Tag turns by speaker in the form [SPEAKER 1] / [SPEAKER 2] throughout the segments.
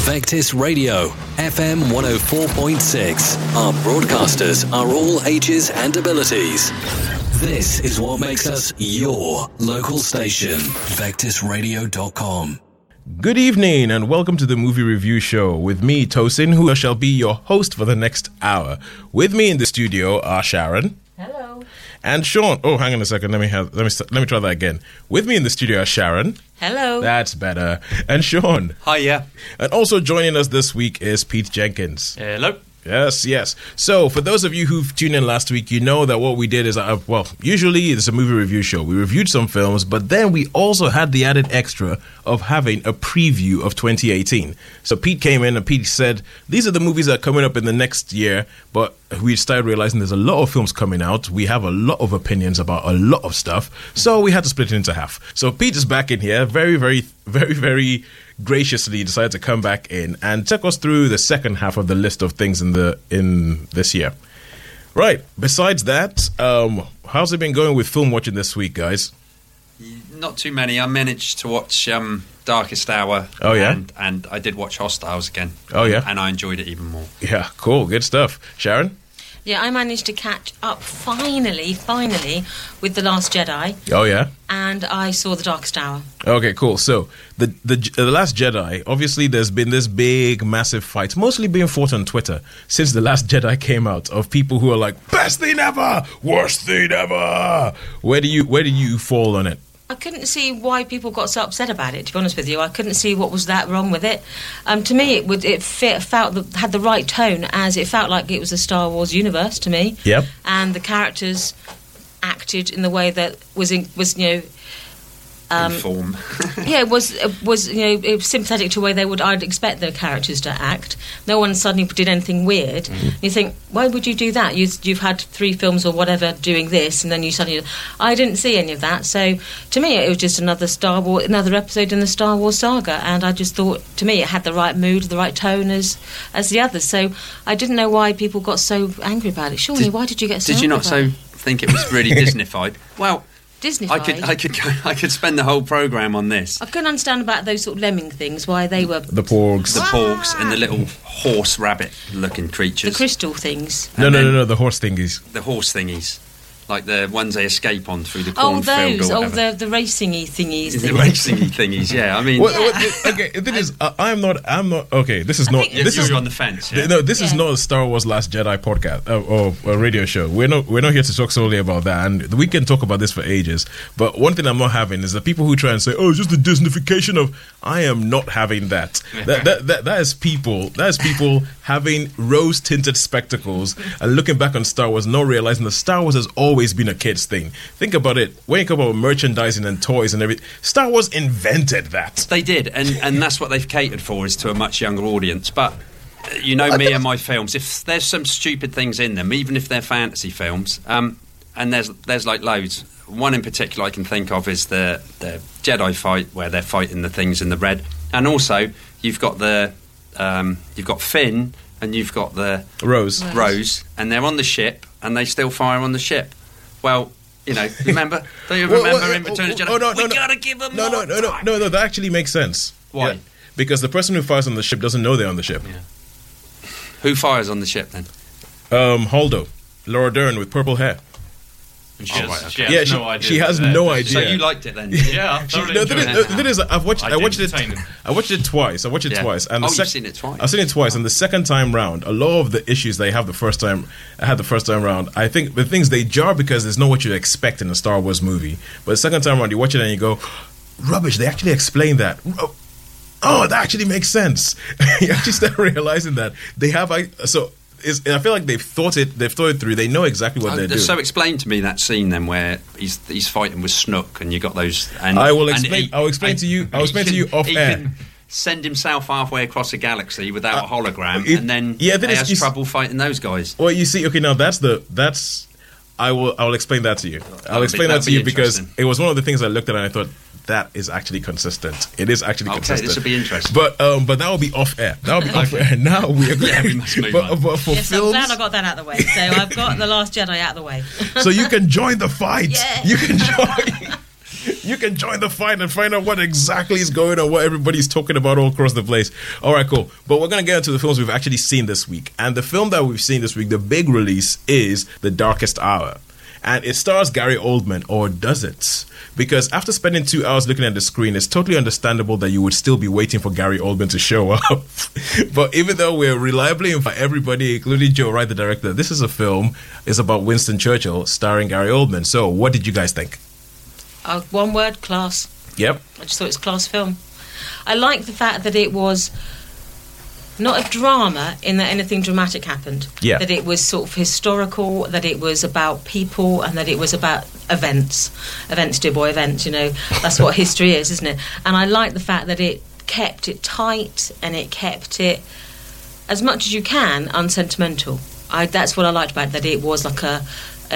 [SPEAKER 1] Vectis Radio, FM 104.6. Our broadcasters are all ages and abilities. This is what makes us your local station. VectisRadio.com.
[SPEAKER 2] Good evening and welcome to the Movie Review Show with me, Tosin, who shall be your host for the next hour. With me in the studio are Sharon.
[SPEAKER 3] Hello.
[SPEAKER 2] And Sean. Oh, hang on a second. Let me try that again. With me in the studio are Sharon.
[SPEAKER 3] Hello.
[SPEAKER 2] That's better. And Sean.
[SPEAKER 4] Hiya.
[SPEAKER 2] And also joining us this week is Pete Jenkins.
[SPEAKER 4] Hello.
[SPEAKER 2] Yes. So, for those of you who've tuned in last week, you know that what we did is, usually it's a movie review show. We reviewed some films, but then we also had the added extra of having a preview of 2018. So, Pete came in and Pete said, these are the movies that are coming up in the next year, but we started realizing there's a lot of films coming out. We have a lot of opinions about a lot of stuff, so we had to split it into half. So, Pete is back in here, very graciously decided to come back in and take us through the second half of the list of things in this year. Right. Besides that, how's it been going with film watching this week, guys?
[SPEAKER 4] Not too many. I managed to watch Darkest Hour.
[SPEAKER 2] Oh, yeah?
[SPEAKER 4] And I did watch Hostiles again.
[SPEAKER 2] Oh, yeah?
[SPEAKER 4] And I enjoyed it even more.
[SPEAKER 2] Yeah, cool. Good stuff. Sharon?
[SPEAKER 3] Yeah, I managed to catch up finally with The Last Jedi.
[SPEAKER 2] Oh, yeah?
[SPEAKER 3] And I saw The Darkest Hour.
[SPEAKER 2] Okay, cool. So, the Last Jedi, obviously there's been this big, massive fight, mostly being fought on Twitter, since The Last Jedi came out, of people who are like, best thing ever, worst thing ever. Where do you fall on it?
[SPEAKER 3] I couldn't see why people got so upset about it, to be honest with you. I couldn't see what was that wrong with it. To me, had the right tone, as it felt like it was a Star Wars universe to me.
[SPEAKER 2] Yep.
[SPEAKER 3] And the characters acted in the way that was
[SPEAKER 4] Inform.
[SPEAKER 3] yeah, it was it was sympathetic to the way I'd expect the characters to act. No one suddenly did anything weird. You think, why would you do that? You've had 3 films or whatever doing this, and then you suddenly... I didn't see any of that. So to me, it was just another episode in the Star Wars saga, and I just thought, to me, it had the right mood, the right tone as the others. So I didn't know why people got so angry about it. Surely, why did you get so angry about it?
[SPEAKER 4] Did you not think it was really Disneyfied? Well...
[SPEAKER 3] Disneyfied.
[SPEAKER 4] I could spend the whole programme on this.
[SPEAKER 3] I couldn't understand about those sort of lemming things, why they were...
[SPEAKER 2] The porgs.
[SPEAKER 4] The porgs and the little horse rabbit-looking creatures.
[SPEAKER 3] The crystal things.
[SPEAKER 2] No, the horse thingies.
[SPEAKER 4] The horse thingies. Like the ones they escape on through the cornfield.
[SPEAKER 3] The racingy thingies.
[SPEAKER 4] The racingy thingies, yeah. I mean...
[SPEAKER 2] okay, the thing is, I'm not... Okay, this is not...
[SPEAKER 4] This is on the fence, yeah?
[SPEAKER 2] No, this is not a Star Wars Last Jedi podcast or a radio show. We're not here to talk solely about that, and we can talk about this for ages. But one thing I'm not having is the people who try and say, it's just the Disneyfication of... I am not having that. That is people having rose-tinted spectacles and looking back on Star Wars, not realizing that Star Wars has always been a kid's thing. Think about it. When you talk about merchandising and toys and everything, Star Wars invented that.
[SPEAKER 4] They did, and that's what they've catered for, is to a much younger audience. But you know me and my films, if there's some stupid things in them, even if they're fantasy films, and there's like loads. One in particular I can think of is the Jedi fight, where they're fighting the things in the red, and also you've got Finn and you've got the Rose, and they're on the ship and they still fire on the ship. Well, remember? Don't you remember in Return of the Jedi? We gotta give them more time.
[SPEAKER 2] No, that actually makes sense.
[SPEAKER 4] Why?
[SPEAKER 2] Yeah. Because the person who fires on the ship doesn't know they're on the ship.
[SPEAKER 4] Yeah. Who fires on the ship then?
[SPEAKER 2] Holdo, Laura Dern with purple hair.
[SPEAKER 5] She has no idea.
[SPEAKER 2] She has no idea.
[SPEAKER 4] So you liked it then?
[SPEAKER 5] Yeah, I thoroughly enjoyed it.
[SPEAKER 2] I watched it twice.
[SPEAKER 4] Twice. And you've seen it twice.
[SPEAKER 2] I've seen it twice, and the second time round, a lot of the issues they have the first time round, I think the things they jar because there's not what you expect in a Star Wars movie. But the second time round, you watch it and you go, rubbish, they actually explained that. Oh, that actually makes sense. You actually start realizing that they have... I feel like they've thought it through. They know exactly what they're doing.
[SPEAKER 4] So explain to me that scene then, where he's fighting with Snook, and you got those. And
[SPEAKER 2] I'll explain to you off
[SPEAKER 4] he
[SPEAKER 2] air.
[SPEAKER 4] Can send himself halfway across a galaxy without a hologram, and then
[SPEAKER 2] he
[SPEAKER 4] has trouble fighting those guys.
[SPEAKER 2] Well, you see, okay, now I will explain that to you. I'll explain that to you because it was one of the things I looked at and I thought, that is actually consistent. It is actually consistent.
[SPEAKER 4] Okay, this will be interesting.
[SPEAKER 2] But that will be off air. That will be off air. Now we are going.
[SPEAKER 4] We must move on.
[SPEAKER 2] But for films,
[SPEAKER 3] I'm glad I got that out of the way. So I've got The Last Jedi out of the way.
[SPEAKER 2] So you can join the fight.
[SPEAKER 3] Yeah.
[SPEAKER 2] You can join. you can join the fight and find out what exactly is going on, what everybody's talking about all across the place. All right, cool. But we're going to get into the films we've actually seen this week. And the film that we've seen this week, the big release, is The Darkest Hour. And it stars Gary Oldman, or does it? Because after spending 2 hours looking at the screen, it's totally understandable that you would still be waiting for Gary Oldman to show up. But even though we're reliably invite everybody, including Joe Wright, the director, this is a film. It's about Winston Churchill starring Gary Oldman. So what did you guys think?
[SPEAKER 3] One word, class.
[SPEAKER 2] Yep.
[SPEAKER 3] I just thought it was a class film. I like the fact that it was not a drama in that anything dramatic happened.
[SPEAKER 2] Yeah.
[SPEAKER 3] That it was sort of historical, that it was about people, and that it was about events. Events, dear boy, events, you know. That's what history is, isn't it? And I like the fact that it kept it tight and it kept it, as much as you can, unsentimental. That's what I liked about it, that it was like an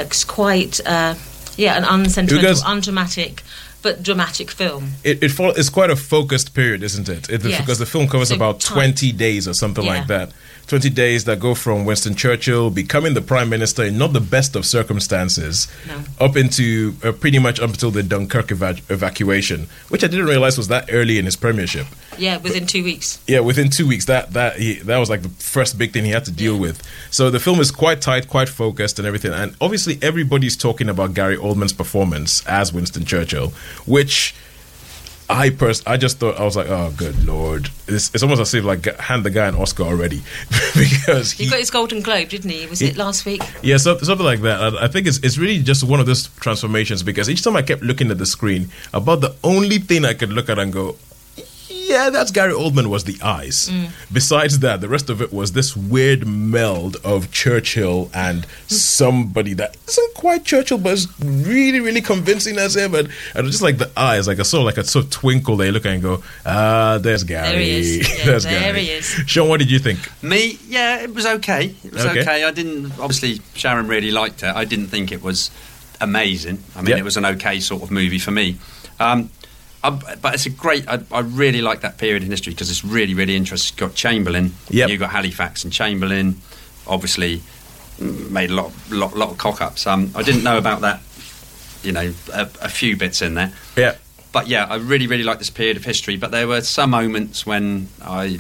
[SPEAKER 3] unsentimental, undramatic, but dramatic film.
[SPEAKER 2] It's quite a focused period, isn't it?
[SPEAKER 3] Yes.
[SPEAKER 2] Because the film covers about 20 days or something like that. 20 days that go from Winston Churchill becoming the prime minister in not the best of circumstances, up into pretty much up until the Dunkirk evacuation, which I didn't realize was that early in his premiership.
[SPEAKER 3] Yeah, within 2 weeks.
[SPEAKER 2] Yeah, within 2 weeks. That was like the first big thing he had to deal with. So the film is quite tight, quite focused and everything. And obviously everybody's talking about Gary Oldman's performance as Winston Churchill, which I just thought, I was like, oh, good Lord. It's almost as if like hand the guy an Oscar already. Because
[SPEAKER 3] he got his Golden Globe, didn't he? Was it last week?
[SPEAKER 2] Yeah, something like that. I think it's really just one of those transformations, because each time I kept looking at the screen, about the only thing I could look at and go, yeah, that's Gary Oldman, was the eyes. Besides that, the rest of it was this weird meld of Churchill and somebody that isn't quite Churchill, but is really, really convincing as him. And just like the eyes, like a sort of twinkle, they look at and go, there's Gary.
[SPEAKER 3] There he is. Yeah,
[SPEAKER 2] there's
[SPEAKER 3] there
[SPEAKER 2] Gary.
[SPEAKER 3] he is.
[SPEAKER 2] Sean, what did you think?
[SPEAKER 4] Me, yeah, it was okay. It was okay. I didn't, obviously, Sharon really liked it. I didn't think it was amazing. I mean, it was an okay sort of movie for me. But it's a great. I really like that period in history because it's really, really interesting. You've got Chamberlain, you've got Halifax, and Chamberlain obviously made a lot of cock-ups. I didn't know about that, a few bits in there.
[SPEAKER 2] Yeah.
[SPEAKER 4] But yeah, I really, really like this period of history. But there were some moments when I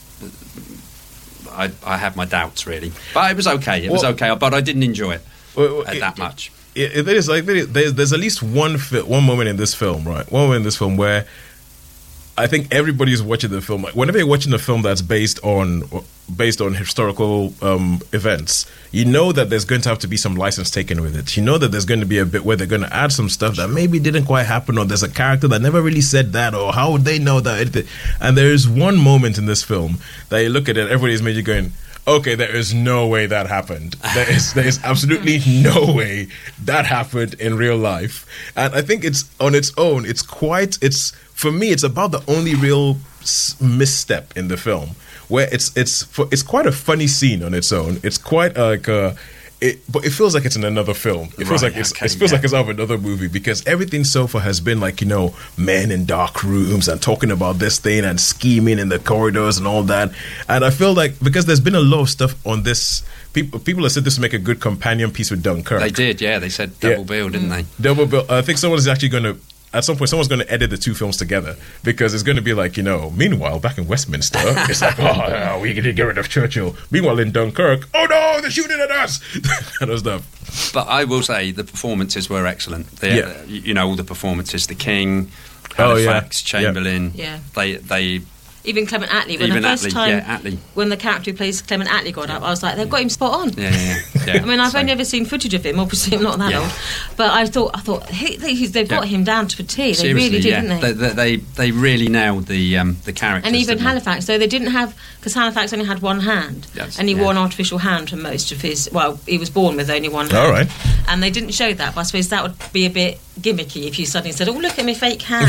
[SPEAKER 4] had my doubts, really. But it was okay. It was okay. But I didn't enjoy it that much.
[SPEAKER 2] It is like there's at least one moment in this film, right? One moment in this film where I think everybody's watching the film. Like, whenever you're watching a film that's based on historical events, you know that there's going to have to be some license taken with it. You know that there's going to be a bit where they're going to add some stuff that maybe didn't quite happen, or there's a character that never really said that, or how would they know that? And there is one moment in this film that you look at it, everybody's maybe going, okay, there is no way that happened. There is absolutely no way that happened in real life. And I think it's on its own. For me, it's about the only real misstep in the film, where it's quite a funny scene on its own. It's quite like but it feels like it's in another film. It feels like it's out of another movie, because everything so far has been like, men in dark rooms and talking about this thing and scheming in the corridors and all that. And I feel like because there's been a lot of stuff on this, people have said this would make a good companion piece with Dunkirk.
[SPEAKER 4] They did, yeah. They said double bill, didn't they?
[SPEAKER 2] Double bill. I think someone's actually going to. At some point, someone's going to edit the two films together, because it's going to be like, meanwhile, back in Westminster, it's like, we need to get rid of Churchill. Meanwhile, in Dunkirk, oh no, they're shooting at us! Kind of stuff.
[SPEAKER 4] But I will say the performances were excellent. All the performances, the King, Halifax, Chamberlain, they
[SPEAKER 3] even Clement Attlee. When the character who plays Clement Attlee got up, I was like, they've got him spot on.
[SPEAKER 4] Yeah.
[SPEAKER 3] I mean, I've only ever seen footage of him. Obviously, I'm not that old, but I thought they've got him down to a T. They
[SPEAKER 4] Seriously,
[SPEAKER 3] really did, didn't they?
[SPEAKER 4] They really nailed the characters.
[SPEAKER 3] And even Halifax, though they didn't have, because Halifax only had one hand, and he wore an artificial hand for most of his. Well, he was born with only one hand.
[SPEAKER 2] All right.
[SPEAKER 3] And they didn't show that, but I suppose that would be a bit gimmicky if you suddenly said, "Oh, look at my fake hand."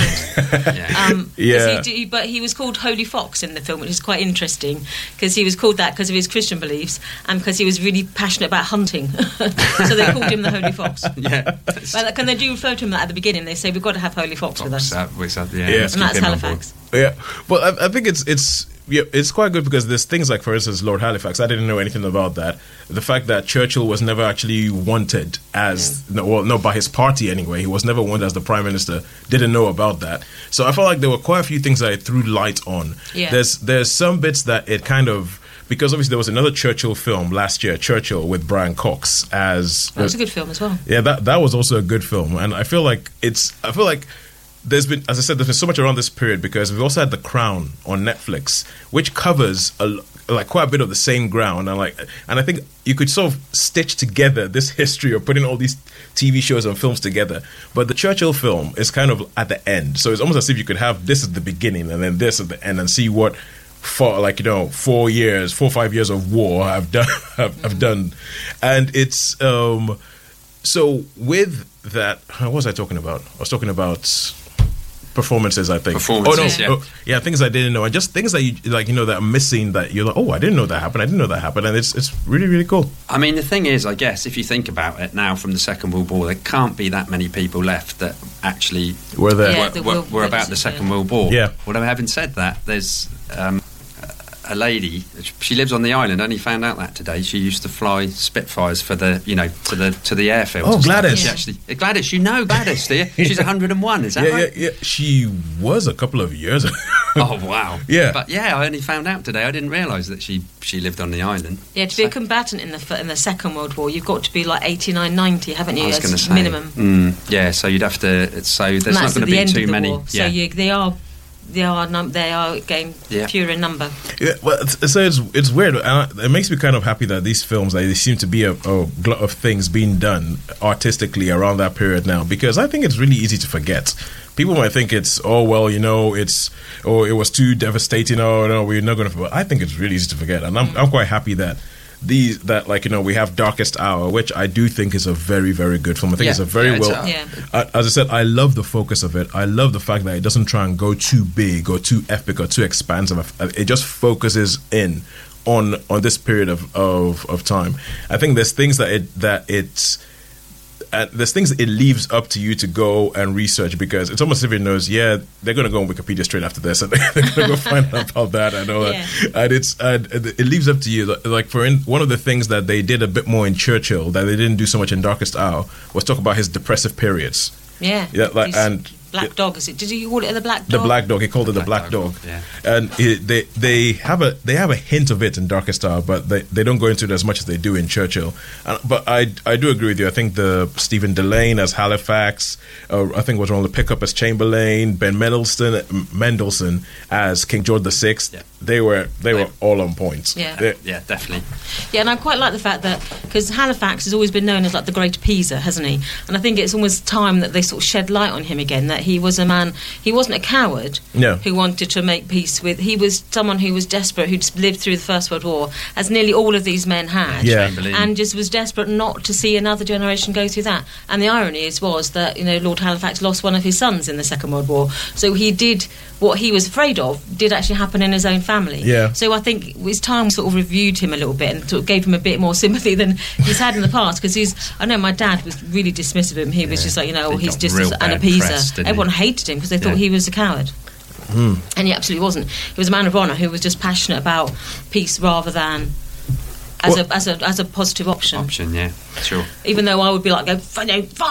[SPEAKER 3] But he was called Holy Fox in the film, which is quite interesting, because he was called that because of his Christian beliefs and because he was really passionate about about hunting, so they called him the Holy Fox.
[SPEAKER 4] Yeah.
[SPEAKER 3] But can they do refer to him that at the beginning? They say we've got to have Holy Fox with us.
[SPEAKER 4] And
[SPEAKER 3] that's Halifax.
[SPEAKER 2] Yeah, well, I think it's quite good because there's things like, for instance, Lord Halifax. I didn't know anything about that. The fact that Churchill was never actually wanted as, by his party anyway. He was never wanted as the Prime Minister. Didn't know about that. So I felt like there were quite a few things that it threw light on.
[SPEAKER 3] Yeah.
[SPEAKER 2] There's some bits that it kind of, because obviously there was another Churchill film last year, Churchill, with Brian Cox as...
[SPEAKER 3] That was a good film as well.
[SPEAKER 2] Yeah, that was also a good film. And I feel like there's been, as I said, there's been so much around this period because we've also had The Crown on Netflix, which covers quite a bit of the same ground, and I think you could sort of stitch together this history of putting all these TV shows and films together. But the Churchill film is kind of at the end, so it's almost as if you could have this at the beginning and then this at the end, and see what 4 or 5 years of war have done, and it's so with that. What was I talking about? I was talking about performances, I think. Things I didn't know, and just things that you that are missing, that you're like, I didn't know that happened, and it's really, really cool.
[SPEAKER 4] I mean, the thing is, I guess if you think about it now, from the Second World War, there can't be that many people left that actually
[SPEAKER 2] were there.
[SPEAKER 4] Were about the Second World War.
[SPEAKER 2] Yeah.
[SPEAKER 4] Although having said that, there's a lady. She lives on the island. Only found out that today. She used to fly Spitfires for the to the airfield.
[SPEAKER 2] Oh, Gladys.
[SPEAKER 4] She actually, Gladys, you know Gladys, do you? She's 101. Is that right?
[SPEAKER 2] Yeah. She was a couple of years ago.
[SPEAKER 4] Oh wow.
[SPEAKER 2] Yeah.
[SPEAKER 4] But I only found out today. I didn't realise that she lived on the island.
[SPEAKER 3] Yeah, to be a combatant in the Second World War, you've got to be like 89, 90, haven't you?
[SPEAKER 4] I was going to say
[SPEAKER 3] minimum.
[SPEAKER 4] Yeah. So you'd have to. So there's not going to be too many.
[SPEAKER 3] War. So they are getting fewer in number.
[SPEAKER 2] Yeah, well, so it's weird. It makes me kind of happy that these films, they seem to be a glut of things being done artistically around that period now, because I think it's really easy to forget. People might think it's it was too devastating. Oh no, we're not going to. I think it's really easy to forget, and I'm quite happy that. We have Darkest Hour, which I do think is a very, very good film. I think it's a very as I said, I love the focus of it. I love the fact that it doesn't try and go too big or too epic or too expansive. It just focuses in on this period of time. I think there's things there's things it leaves up to you to go and research, because it's almost as if it knows, they're going to go on Wikipedia straight after this, and they're going to go find out about that and all that. And it leaves up to you. Like one of the things that they did a bit more in Churchill that they didn't do so much in Darkest Hour was talk about his depressive periods.
[SPEAKER 3] Yeah.
[SPEAKER 2] And
[SPEAKER 3] Black Dog, is it? Did you call it the Black Dog?
[SPEAKER 2] The Black Dog. He called it the Black Dog. Yeah. And they have a hint of it in Darkest Hour, but they don't go into it as much as they do in Churchill. But I do agree with you. I think the Stephen Delane as Halifax, I think was on the Pickup as Chamberlain, Ben Mendelsohn as King George VI. Yeah. They were all on point.
[SPEAKER 3] Yeah.
[SPEAKER 4] Definitely.
[SPEAKER 3] Yeah, and I quite like the fact that, because Halifax has always been known as like the Great Appeaser, hasn't he? And I think it's almost time that they sort of shed light on him again, that he was a man, he wasn't a coward who wanted to make peace with, he was someone who was desperate, who'd lived through the First World War, as nearly all of these men had, and just was desperate not to see another generation go through that. And the irony was that, Lord Halifax lost one of his sons in the Second World War, so he did what he was afraid of did actually happen in his own family. Yeah. So I think it's time we sort of reviewed him a little bit and sort of gave him a bit more sympathy than he's had in the past, because I know my dad was really dismissive of him. He was just like, he's just an appeaser. Everyone hated him because they thought he was a coward. And he absolutely wasn't. He was a man of honour who was just passionate about peace rather than as a positive option.
[SPEAKER 4] Yeah, sure.
[SPEAKER 3] Even though I would be like, fight!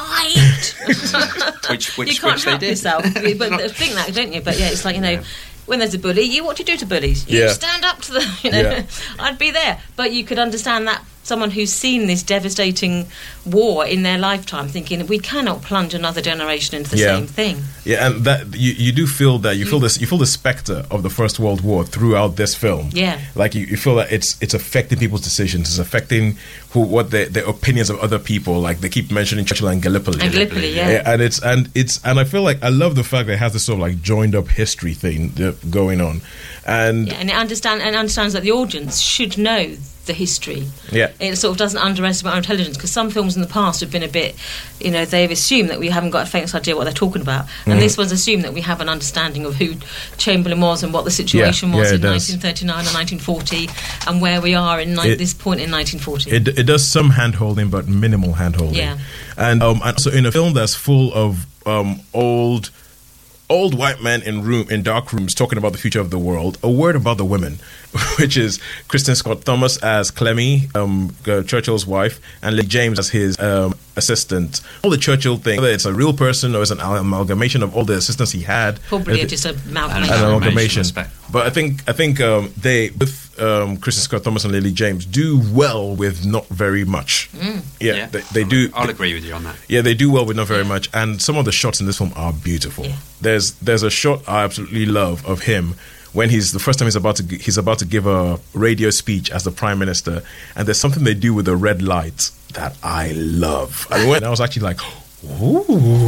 [SPEAKER 4] which
[SPEAKER 3] you can't help yourself, but think that, don't you? But it's like, when there's a bully, what do you do to bullies? You stand up to them, I'd be there. But you could understand that someone who's seen this devastating war in their lifetime, thinking we cannot plunge another generation into the same thing. Yeah, and that you do feel that you feel the spectre of the First World War throughout this film. Yeah, like you feel that it's affecting people's decisions, it's affecting their opinions of other people. Like they keep mentioning Churchill and Gallipoli. And I feel like I love the fact that it has this sort of like joined up history thing going on, and it understands that the audience should know the history.
[SPEAKER 2] Yeah.
[SPEAKER 3] It sort of doesn't underestimate our intelligence, because some films in the past have been a bit, they've assumed that we haven't got a faintest idea what they're talking about. And this one's assumed that we have an understanding of who Chamberlain was and what the situation was in 1939 and 1940 and where we are in this point in 1940.
[SPEAKER 2] It does some hand-holding, but minimal hand-holding.
[SPEAKER 3] Yeah.
[SPEAKER 2] And so in a film that's full of old white men in dark rooms talking about the future of the world, a word about the women, which is Kristen Scott Thomas as Clemmy, Churchill's wife, and Lily James as his assistant. All the Churchill thing, whether it's a real person or it's an amalgamation of all the assistants he had.
[SPEAKER 3] Probably just an
[SPEAKER 2] amalgamation. But I think they, with Kristen Scott Thomas and Lily James, do well with not very much. Yeah. They do.
[SPEAKER 4] I'll agree with you on that.
[SPEAKER 2] Yeah, they do well with not very much, and some of the shots in this film are beautiful.
[SPEAKER 3] Yeah.
[SPEAKER 2] There's a shot I absolutely love of him when the first time he's about to give a radio speech as the Prime Minister, and there's something they do with the red lights that I love. I was actually like, ooh.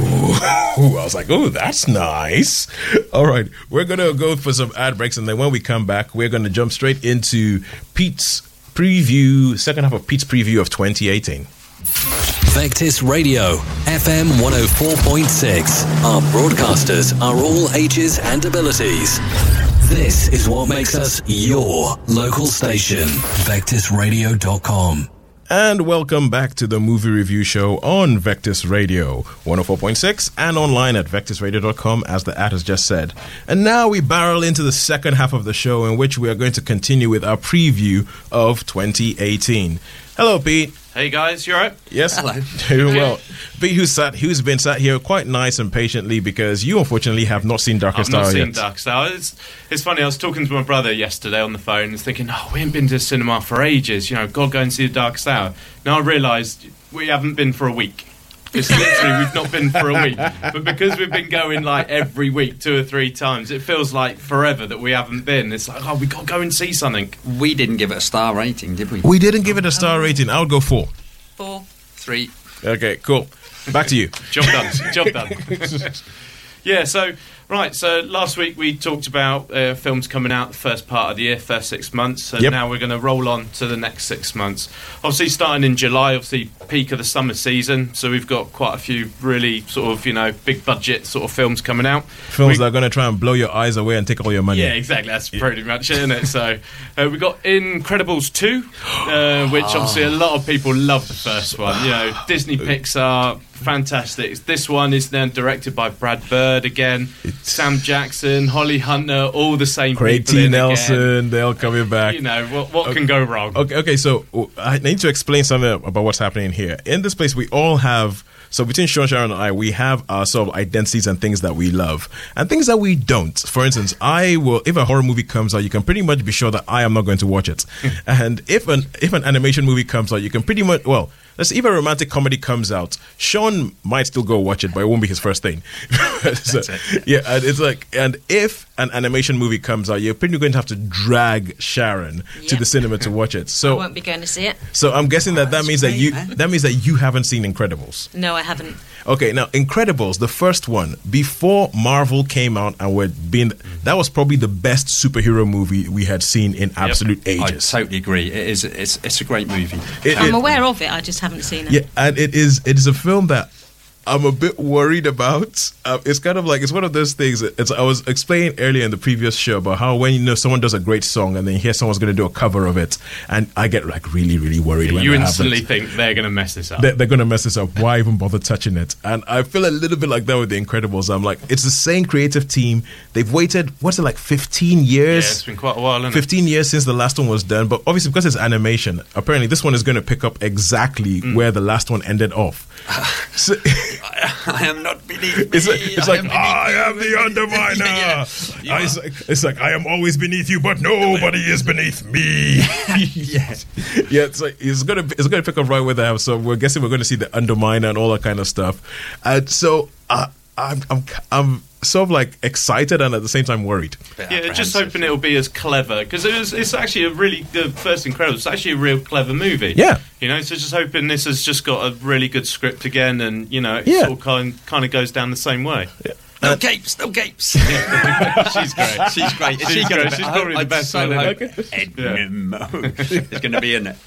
[SPEAKER 2] I was like, oh, that's nice. All right, we're going to go for some ad breaks, and then when we come back, we're going to jump straight into Pete's preview, second half of Pete's preview of 2018.
[SPEAKER 1] Vectis Radio, FM 104.6. Our broadcasters are all ages and abilities. This is what makes us your local station. VectisRadio.com.
[SPEAKER 2] And welcome back to the movie review show on Vectis Radio 104.6 and online at VectisRadio.com, as the ad has just said. And now we barrel into the second half of the show, in which we are going to continue with our preview of 2018. Hello, Pete.
[SPEAKER 5] Hey guys, you alright?
[SPEAKER 2] Yes.
[SPEAKER 4] Hello.
[SPEAKER 2] Doing well. Pete, who's been sat here quite nice and patiently, because you unfortunately have not seen Darkest Hour yet.
[SPEAKER 5] I've not seen Darkest Hour. It's funny, I was talking to my brother yesterday on the phone and was thinking, we haven't been to the cinema for ages, God, go and see the Darkest Hour. Now I realised we haven't been for a week. It's literally, we've not been for a week. But because we've been going like every week 2 or 3 times, it feels like forever that we haven't been. It's like, we've got to go and see something.
[SPEAKER 4] We didn't give it a star rating, did we?
[SPEAKER 2] We didn't give it a star rating. I would go 4.
[SPEAKER 3] 4.
[SPEAKER 4] 3.
[SPEAKER 2] Okay, cool. Back to you.
[SPEAKER 5] Job done. Yeah, so last week we talked about films coming out the first part of the year, first 6 months, and now we're going to roll on to the next 6 months. Obviously, starting in July, obviously peak of the summer season, so we've got quite a few really sort of, big budget sort of films coming out.
[SPEAKER 2] Films that are going to try and blow your eyes away and take all your money.
[SPEAKER 5] Yeah, exactly. That's pretty much it, isn't it? So we've got Incredibles 2, which obviously a lot of people love the first one. Disney Pixar, fantastic. This one is then directed by Brad Bird again. Sam Jackson, Holly Hunter, all the same
[SPEAKER 2] Craig
[SPEAKER 5] people
[SPEAKER 2] T.
[SPEAKER 5] in
[SPEAKER 2] Nelson,
[SPEAKER 5] again.
[SPEAKER 2] they're all coming back.
[SPEAKER 5] What can go wrong?
[SPEAKER 2] Okay, so I need to explain something about what's happening here. In this place, we all have... So between Sean, Sharon, and I, we have our sort of identities and things that we love and things that we don't. For instance, if a horror movie comes out, you can pretty much be sure that I am not going to watch it. And if an animation movie comes out, you can pretty much... Well, if a romantic comedy comes out, Sean might still go watch it, but it won't be his first thing. So, yeah, and it's like, and if an animation movie comes out, you're pretty going to have to drag Sharon to the cinema to watch it. So
[SPEAKER 3] I won't be going to see it.
[SPEAKER 2] So I'm guessing that means that you haven't seen Incredibles.
[SPEAKER 3] No, I haven't.
[SPEAKER 2] Okay, now Incredibles, the first one, before Marvel came out and that was probably the best superhero movie we had seen in absolute ages.
[SPEAKER 4] I totally agree. It's a great movie.
[SPEAKER 3] I'm aware of it, I just haven't seen it.
[SPEAKER 2] Yeah, and it is a film that I'm a bit worried about. It's kind of like, it's one of those things. I was explaining earlier in the previous show about how when someone does a great song and then you hear someone's going to do a cover of it, and I get like really, really worried when
[SPEAKER 5] you
[SPEAKER 2] that
[SPEAKER 5] instantly
[SPEAKER 2] happens.
[SPEAKER 5] think they're going to mess this up.
[SPEAKER 2] They're going to mess this up. Why even bother touching it? And I feel a little bit like that with The Incredibles. I'm like, it's the same creative team. They've waited, 15 years?
[SPEAKER 5] Yeah, it's been quite a while, hasn't
[SPEAKER 2] 15 years since the last one was done. But obviously, because it's animation, apparently this one is going to pick up exactly where the last one ended off. So,
[SPEAKER 4] I am not beneath me.
[SPEAKER 2] It's like, I am the Underminer. It's like, I am always beneath you, but nobody is beneath me. Yeah, it's like it's gonna pick up right where they have. So we're guessing we're going to see the Underminer and all that kind of stuff. And so I'm sort of like excited and at the same time worried.
[SPEAKER 5] Yeah, just hoping it'll be as clever, because it's actually the first Incredibles. It's actually a real clever movie.
[SPEAKER 2] Yeah,
[SPEAKER 5] so just hoping this has just got a really good script again, and it sort of kind of goes down the same way.
[SPEAKER 2] Yeah.
[SPEAKER 4] No capes, no capes.
[SPEAKER 5] She's great.
[SPEAKER 4] She's great. Is she
[SPEAKER 5] She's
[SPEAKER 4] gonna
[SPEAKER 5] great.
[SPEAKER 4] be-
[SPEAKER 5] She's probably the
[SPEAKER 4] I'd
[SPEAKER 5] best
[SPEAKER 4] so
[SPEAKER 5] one,
[SPEAKER 4] hope
[SPEAKER 5] isn't
[SPEAKER 4] Edmund is going to be in it.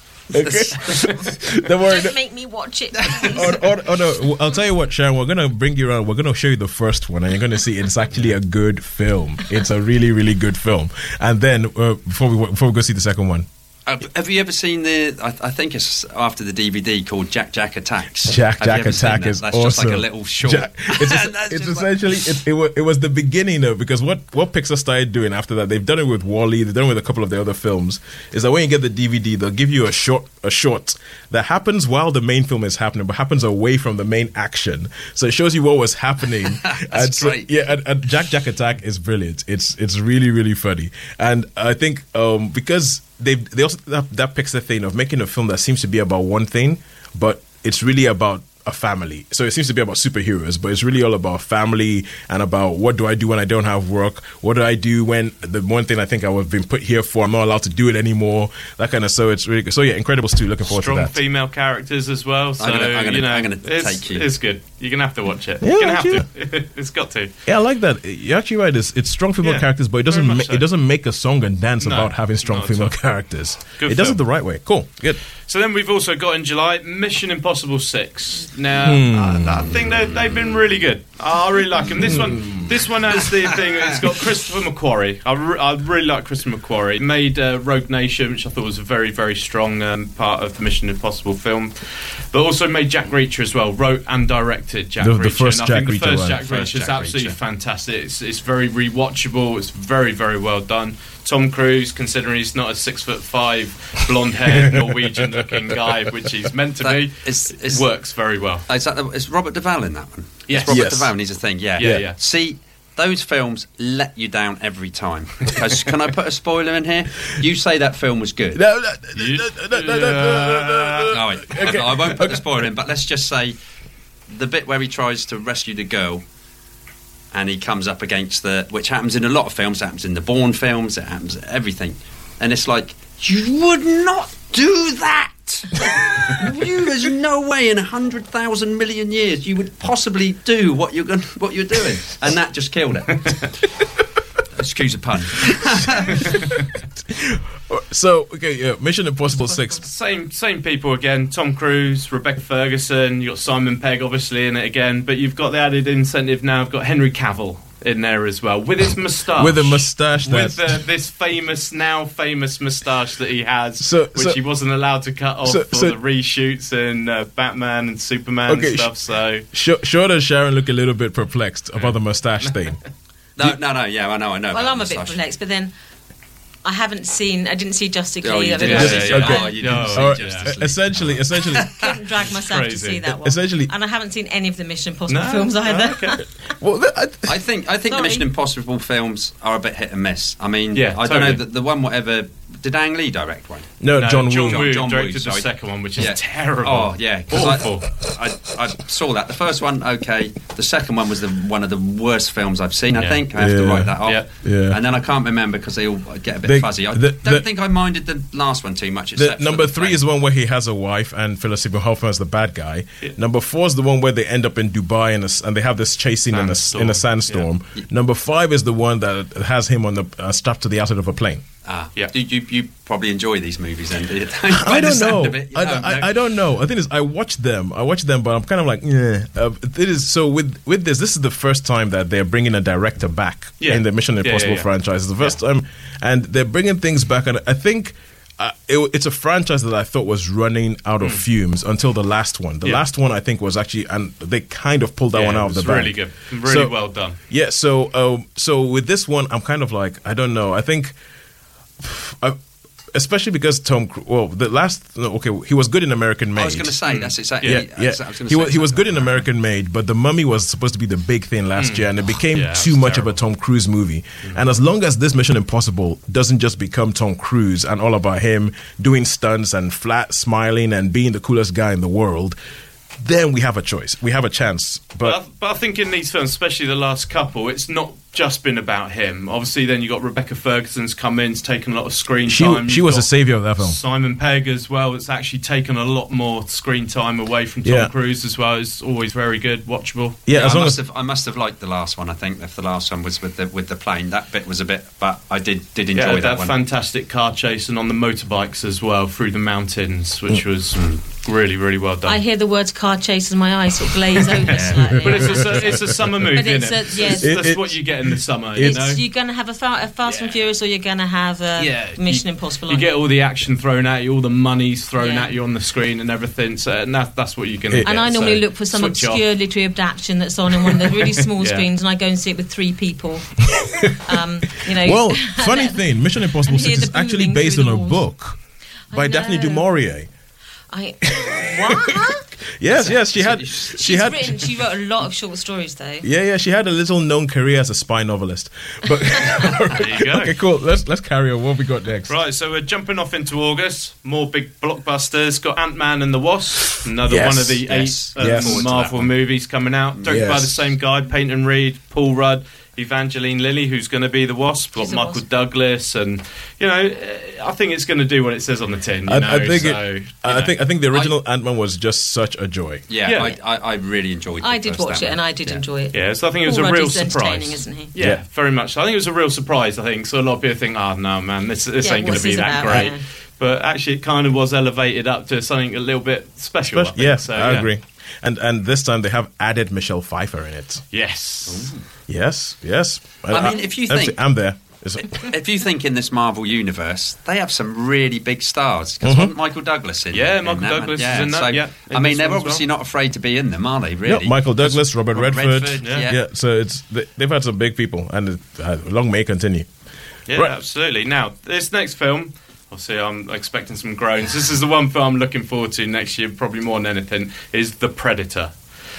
[SPEAKER 2] Don't worry.
[SPEAKER 3] Don't make me watch it.
[SPEAKER 2] Oh no! I'll tell you what, Sharon. We're gonna bring you around. We're gonna show you the first one, and you're gonna see it's actually a good film. It's a really, really good film. And then before we go see the second one,
[SPEAKER 4] Have you ever seen I think it's after the DVD called Jack Jack Attacks.
[SPEAKER 2] Jack
[SPEAKER 4] Have you
[SPEAKER 2] Jack
[SPEAKER 4] ever seen
[SPEAKER 2] Attack
[SPEAKER 4] that?
[SPEAKER 2] is
[SPEAKER 4] That's
[SPEAKER 2] awesome.
[SPEAKER 4] just like a little short.
[SPEAKER 2] It's essentially it was the beginning of, because what Pixar started doing after that, they've done it with WALL-E, they've done it with a couple of their other films, is that when you get the DVD, they'll give you a short that happens while the main film is happening, but happens away from the main action. So it shows you what was happening.
[SPEAKER 4] That's
[SPEAKER 2] and
[SPEAKER 4] great.
[SPEAKER 2] and Jack Jack Attack is brilliant. It's really, really funny. And I think because they also have that Pixar thing of making a film that seems to be about one thing, but it's really about a family. So it seems to be about superheroes, but it's really all about family and about what do I do when I don't have work? What do I do when the one thing I think I've been put here for, I'm not allowed to do it anymore? That kind of, so it's really good. So yeah, Incredibles 2, looking forward
[SPEAKER 5] Strong
[SPEAKER 2] to that.
[SPEAKER 5] female characters as well. So
[SPEAKER 4] I'm gonna
[SPEAKER 5] it's,
[SPEAKER 4] take you.
[SPEAKER 5] It's good. You're gonna have to watch it.
[SPEAKER 2] Yeah,
[SPEAKER 5] You're gonna have
[SPEAKER 2] actually.
[SPEAKER 5] to. It's got to.
[SPEAKER 2] Yeah, I like that. You're actually right. It's strong female
[SPEAKER 5] Yeah,
[SPEAKER 2] characters, but it
[SPEAKER 5] very
[SPEAKER 2] doesn't
[SPEAKER 5] much so.
[SPEAKER 2] it doesn't make a song and dance
[SPEAKER 5] No,
[SPEAKER 2] about having strong
[SPEAKER 5] not at
[SPEAKER 2] female
[SPEAKER 5] all.
[SPEAKER 2] characters.
[SPEAKER 5] Good
[SPEAKER 2] It does it
[SPEAKER 5] film.
[SPEAKER 2] the right way. Cool, good.
[SPEAKER 5] So then we've also got in July Mission Impossible 6. Now I think they've been really good. I really like them. This one has the thing. It's got Christopher McQuarrie. I really like Christopher McQuarrie. He made Rogue Nation, which I thought was a very, very strong part of the Mission Impossible film. But also made Jack Reacher as well. Wrote and directed Jack
[SPEAKER 2] The
[SPEAKER 5] Reacher.
[SPEAKER 2] first
[SPEAKER 5] And I
[SPEAKER 2] Jack
[SPEAKER 5] think the
[SPEAKER 2] Reacher
[SPEAKER 5] first
[SPEAKER 2] one.
[SPEAKER 5] Jack
[SPEAKER 4] First
[SPEAKER 5] Reacher is
[SPEAKER 4] Jack
[SPEAKER 5] absolutely
[SPEAKER 4] Reacher.
[SPEAKER 5] fantastic. It's very rewatchable. It's very, very well done. Tom Cruise, considering he's not a 6'5", blonde-haired Norwegian-looking guy, which he's meant to be, works very well.
[SPEAKER 4] Is Robert Duvall in that one?
[SPEAKER 5] Yes.
[SPEAKER 4] It's Robert
[SPEAKER 2] Yes.
[SPEAKER 4] Duvall, and he's a thing. Yeah.
[SPEAKER 5] Yeah.
[SPEAKER 4] See, those films let you down every time. 'Cause can I put a spoiler in here? You say that film was good.
[SPEAKER 2] No,
[SPEAKER 4] Oh, wait. I won't put the spoiler in, but let's just say the bit where he tries to rescue the girl and he comes up against which happens in a lot of films, it happens in the Bourne films, it happens in everything. And it's like, you would not do that! There's no way in 100,000 million years you would possibly do what you're doing. And that just killed it. Excuse the pun.
[SPEAKER 2] So okay, yeah, Mission Impossible 6.
[SPEAKER 5] Same people again. Tom Cruise, Rebecca Ferguson. You got Simon Pegg obviously in it again, but you've got the added incentive now. I've got Henry Cavill in there as well with his moustache.
[SPEAKER 2] With a moustache
[SPEAKER 5] with
[SPEAKER 2] that
[SPEAKER 5] this famous moustache that he has,
[SPEAKER 2] So-
[SPEAKER 5] which he wasn't allowed to cut off
[SPEAKER 2] so-
[SPEAKER 5] for
[SPEAKER 2] so-
[SPEAKER 5] the reshoots and Batman and Superman
[SPEAKER 2] Okay,
[SPEAKER 5] and stuff. So
[SPEAKER 2] sure does Sharon look a little bit perplexed about the moustache thing?
[SPEAKER 4] No, yeah, I know.
[SPEAKER 3] Well,
[SPEAKER 4] about
[SPEAKER 3] I'm a bit
[SPEAKER 4] moustache.
[SPEAKER 3] perplexed, but then I didn't see Justice
[SPEAKER 4] Oh,
[SPEAKER 3] League.
[SPEAKER 4] you
[SPEAKER 3] I mean,
[SPEAKER 4] didn't
[SPEAKER 3] I
[SPEAKER 4] see
[SPEAKER 3] just
[SPEAKER 4] it.
[SPEAKER 2] Okay.
[SPEAKER 4] Oh, you didn't see
[SPEAKER 2] All right,
[SPEAKER 4] Justice League.
[SPEAKER 2] essentially,
[SPEAKER 3] couldn't drag myself to
[SPEAKER 5] Crazy.
[SPEAKER 3] see that one.
[SPEAKER 2] Essentially-
[SPEAKER 3] and I haven't seen any of the Mission Impossible
[SPEAKER 5] No?
[SPEAKER 3] films either.
[SPEAKER 5] Okay.
[SPEAKER 2] well,
[SPEAKER 4] I think the
[SPEAKER 3] Sorry.
[SPEAKER 4] Mission Impossible films are a bit hit and miss. I mean,
[SPEAKER 5] Yeah,
[SPEAKER 4] I don't know
[SPEAKER 5] totally.
[SPEAKER 4] the one whatever. Did Ang Lee direct one?
[SPEAKER 2] no,
[SPEAKER 5] No,
[SPEAKER 2] John
[SPEAKER 5] John
[SPEAKER 2] Woo.
[SPEAKER 5] Woo
[SPEAKER 4] John Woo,
[SPEAKER 5] directed the
[SPEAKER 4] sorry.
[SPEAKER 5] second one, which is
[SPEAKER 4] Yeah.
[SPEAKER 5] terrible.
[SPEAKER 4] Oh yeah, 'cause
[SPEAKER 5] Awful.
[SPEAKER 4] I saw that. The first one, okay. The second one was one of the worst films I've seen. I
[SPEAKER 5] Yeah.
[SPEAKER 4] think I have to
[SPEAKER 2] Yeah.
[SPEAKER 4] write that off.
[SPEAKER 5] Yeah.
[SPEAKER 2] Yeah.
[SPEAKER 4] And then I can't remember because they all get a bit
[SPEAKER 2] They-
[SPEAKER 4] fuzzy. I
[SPEAKER 2] the-
[SPEAKER 4] don't think I minded the last one too much.
[SPEAKER 2] The
[SPEAKER 4] Except
[SPEAKER 2] number
[SPEAKER 4] for
[SPEAKER 2] 3 is the one where he has a wife and Philip Seymour Hoffman is the bad guy. Number 4 is the one where they end up in Dubai and they have this chase scene in a sandstorm.
[SPEAKER 4] Yeah.
[SPEAKER 2] Number 5 is the one that has him on the strapped to the outside of a plane.
[SPEAKER 5] Yeah.
[SPEAKER 4] You probably enjoy these movies, then? Do you?
[SPEAKER 2] I don't know.
[SPEAKER 4] I
[SPEAKER 2] I don't know. The thing is, I watch them, but I'm kind of like, it is so with this is the first time that they're bringing a director back in the Mission Impossible franchise. It's the first time, and they're bringing things back, and I think. It's a franchise that I thought was running out of fumes until the last one. The last one, I think, was actually, and they kind of pulled that one out of the bag.
[SPEAKER 5] Really good, really well done.
[SPEAKER 2] Yeah, so with this one, I'm kind of like, I don't know. I think, especially because Tom Cruise, he was good in American Made.
[SPEAKER 4] I was going to say that's exactly.
[SPEAKER 2] Yeah.
[SPEAKER 4] I was gonna
[SPEAKER 2] He
[SPEAKER 4] say
[SPEAKER 2] was good in
[SPEAKER 4] something.
[SPEAKER 2] American Made, but The Mummy was supposed to be the big thing last year, and it became
[SPEAKER 5] Yeah,
[SPEAKER 2] too
[SPEAKER 5] it was
[SPEAKER 2] much
[SPEAKER 5] terrible.
[SPEAKER 2] of a Tom Cruise movie. And as long as this Mission Impossible doesn't just become Tom Cruise and all about him doing stunts and flat smiling and being the coolest guy in the world, then we have a choice. We have a chance. But
[SPEAKER 5] I think in these films, especially the last couple, it's not just been about him. Obviously, then you got Rebecca Ferguson's come in, it's taken a lot of screen time.
[SPEAKER 2] She was the savior of that film.
[SPEAKER 5] Simon Pegg as well. It's actually taken a lot more screen time away from Tom Cruise as well. It's always very good, watchable.
[SPEAKER 4] Yeah, I must have liked the last one. I think if the last one was with the plane, that bit was a bit, but I did enjoy that one.
[SPEAKER 5] Fantastic car chase and on the motorbikes as well through the mountains, which was really, really well done.
[SPEAKER 3] I hear the words car chase and my eyes sort of glaze over slightly.
[SPEAKER 5] But it's a summer movie, isn't it?
[SPEAKER 3] Yes.
[SPEAKER 5] That's what you get in the summer, you know?
[SPEAKER 3] You're going to have a Fast and Furious, or you're going to have Mission Impossible.
[SPEAKER 5] You get all the action thrown at you, all the money's thrown at you on the screen and everything, so, and that's what you're going to get.
[SPEAKER 3] And I normally look for some obscure literary adaptation that's on in one of the really small screens, and I go and see it with 3 people.
[SPEAKER 2] Well, funny thing, Mission Impossible 6 is actually based on a book by Daphne du Maurier.
[SPEAKER 3] What?
[SPEAKER 2] Yes, she
[SPEAKER 3] wrote a lot of short stories, though.
[SPEAKER 2] Yeah, she had a little known career as a spy novelist. But
[SPEAKER 5] there you go.
[SPEAKER 2] Okay, cool. Let's carry on. What we got next?
[SPEAKER 5] Right, so we're jumping off into August. More big blockbusters. Got Ant-Man and the Wasp, another one of the 8 Marvel movies coming out. Directed by the same guy, Peyton Reed, Paul Rudd, Evangeline Lilly, who's going to be the Wasp. Got Michael Douglas, and I think it's going to do what it says on the tin.
[SPEAKER 2] I think the original Ant-Man was just such a joy.
[SPEAKER 4] Yeah. I really enjoyed it.
[SPEAKER 3] I did watch it, and I did enjoy it.
[SPEAKER 5] Yeah, so I think it was a real surprise.
[SPEAKER 3] Entertaining, isn't he?
[SPEAKER 5] Yeah, very much. I think it was a real surprise. I think so. A lot of people think, "Oh no, man, this ain't going to be that great." Yeah. But actually, it kind of was elevated up to something a little bit special.
[SPEAKER 2] I agree. And this time they have added Michelle Pfeiffer in it.
[SPEAKER 5] Yes.
[SPEAKER 2] Ooh. Yes.
[SPEAKER 4] I mean, if you think...
[SPEAKER 2] I'm there.
[SPEAKER 4] If you think in this Marvel universe, they have some really big stars. Because wasn't Michael Douglas in
[SPEAKER 5] Michael Douglas is in that.
[SPEAKER 4] I mean, they're obviously not afraid to be in them, are they, really?
[SPEAKER 2] Yeah, Michael Douglas, Robert Redford.
[SPEAKER 4] Yeah.
[SPEAKER 2] So they've had some big people, and long may continue.
[SPEAKER 5] Yeah, absolutely. Now, this next film... Obviously, I'm expecting some groans. This is the one film I'm looking forward to next year, probably more than anything, is The Predator.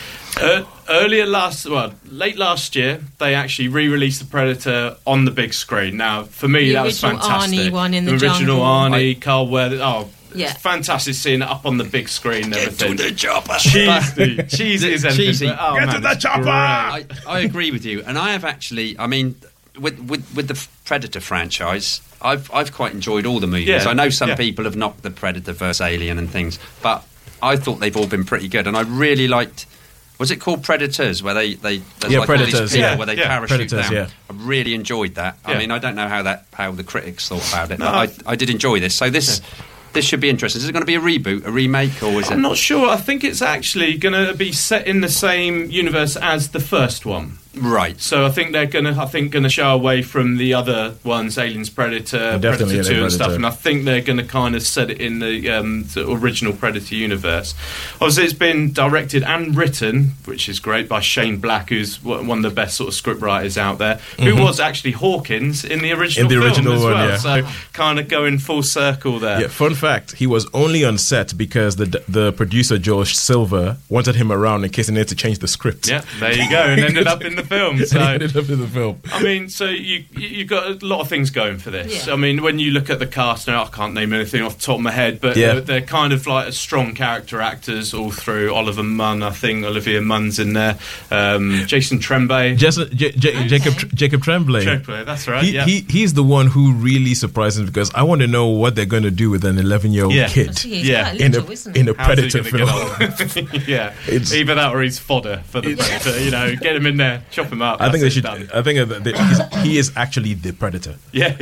[SPEAKER 5] Late last year, they actually re-released The Predator on the big screen. Now, for me, that was fantastic.
[SPEAKER 3] Arnie one in the
[SPEAKER 5] original
[SPEAKER 3] jungle.
[SPEAKER 5] Arnie, Carl Weathers. It's fantastic seeing it up on the big screen and everything.
[SPEAKER 4] Get to the chopper!
[SPEAKER 5] Cheesy as anything.
[SPEAKER 4] Cheesy.
[SPEAKER 2] Get to the chopper!
[SPEAKER 4] I agree with you. And I have actually, I mean, with the Predator franchise... I've quite enjoyed all the movies.
[SPEAKER 5] Yeah,
[SPEAKER 4] I know some people have knocked the Predator vs Alien and things, but I thought they've all been pretty good. And I really liked. Was it called Predators? Where there's like
[SPEAKER 2] Predators,
[SPEAKER 4] all these people where they parachute
[SPEAKER 2] Predators,
[SPEAKER 4] down.
[SPEAKER 2] yeah.
[SPEAKER 4] I really enjoyed that.
[SPEAKER 2] Yeah.
[SPEAKER 4] I mean, I don't know how the critics thought about it, but I did enjoy this. So this should be interesting. Is it going to be a reboot, a remake, or is it?
[SPEAKER 5] I'm not sure. I think it's actually going to be set in the same universe as the first one.
[SPEAKER 4] Right.
[SPEAKER 5] So I think they're going to show away from the other ones, Aliens, Predator, Predator 2 and stuff, and I think they're going to kind of set it in the original Predator universe. Obviously, it's been directed and written, which is great, by Shane Black, who's one of the best sort of script writers out there, who was actually Hawkins in the original film as well.
[SPEAKER 2] Yeah.
[SPEAKER 5] So kind of going full circle there.
[SPEAKER 2] Yeah. Fun fact: he was only on set because the producer Joel Silver wanted him around in case he needed to change the script.
[SPEAKER 5] Yeah, there you go, and ended up in the film. So
[SPEAKER 2] ended up in the film.
[SPEAKER 5] I mean, so you got a lot of things going for this.
[SPEAKER 3] Yeah.
[SPEAKER 5] I mean, when you look at the cast, now I can't name anything off the top of my head, but they're kind of like strong character actors all through. Oliver Munn, I think Olivia Munn's in there. Jason Tremblay.
[SPEAKER 2] Jacob Tremblay.
[SPEAKER 5] Tremblay, that's right.
[SPEAKER 2] He's the one who really surprised me because I want to know what they're going to do with an 11-year-old kid in a Predator film.
[SPEAKER 5] Yeah, either that or he's fodder for the Predator. Get him in there, chop him up.
[SPEAKER 2] I think they should. I think he is actually the Predator.
[SPEAKER 5] Yeah.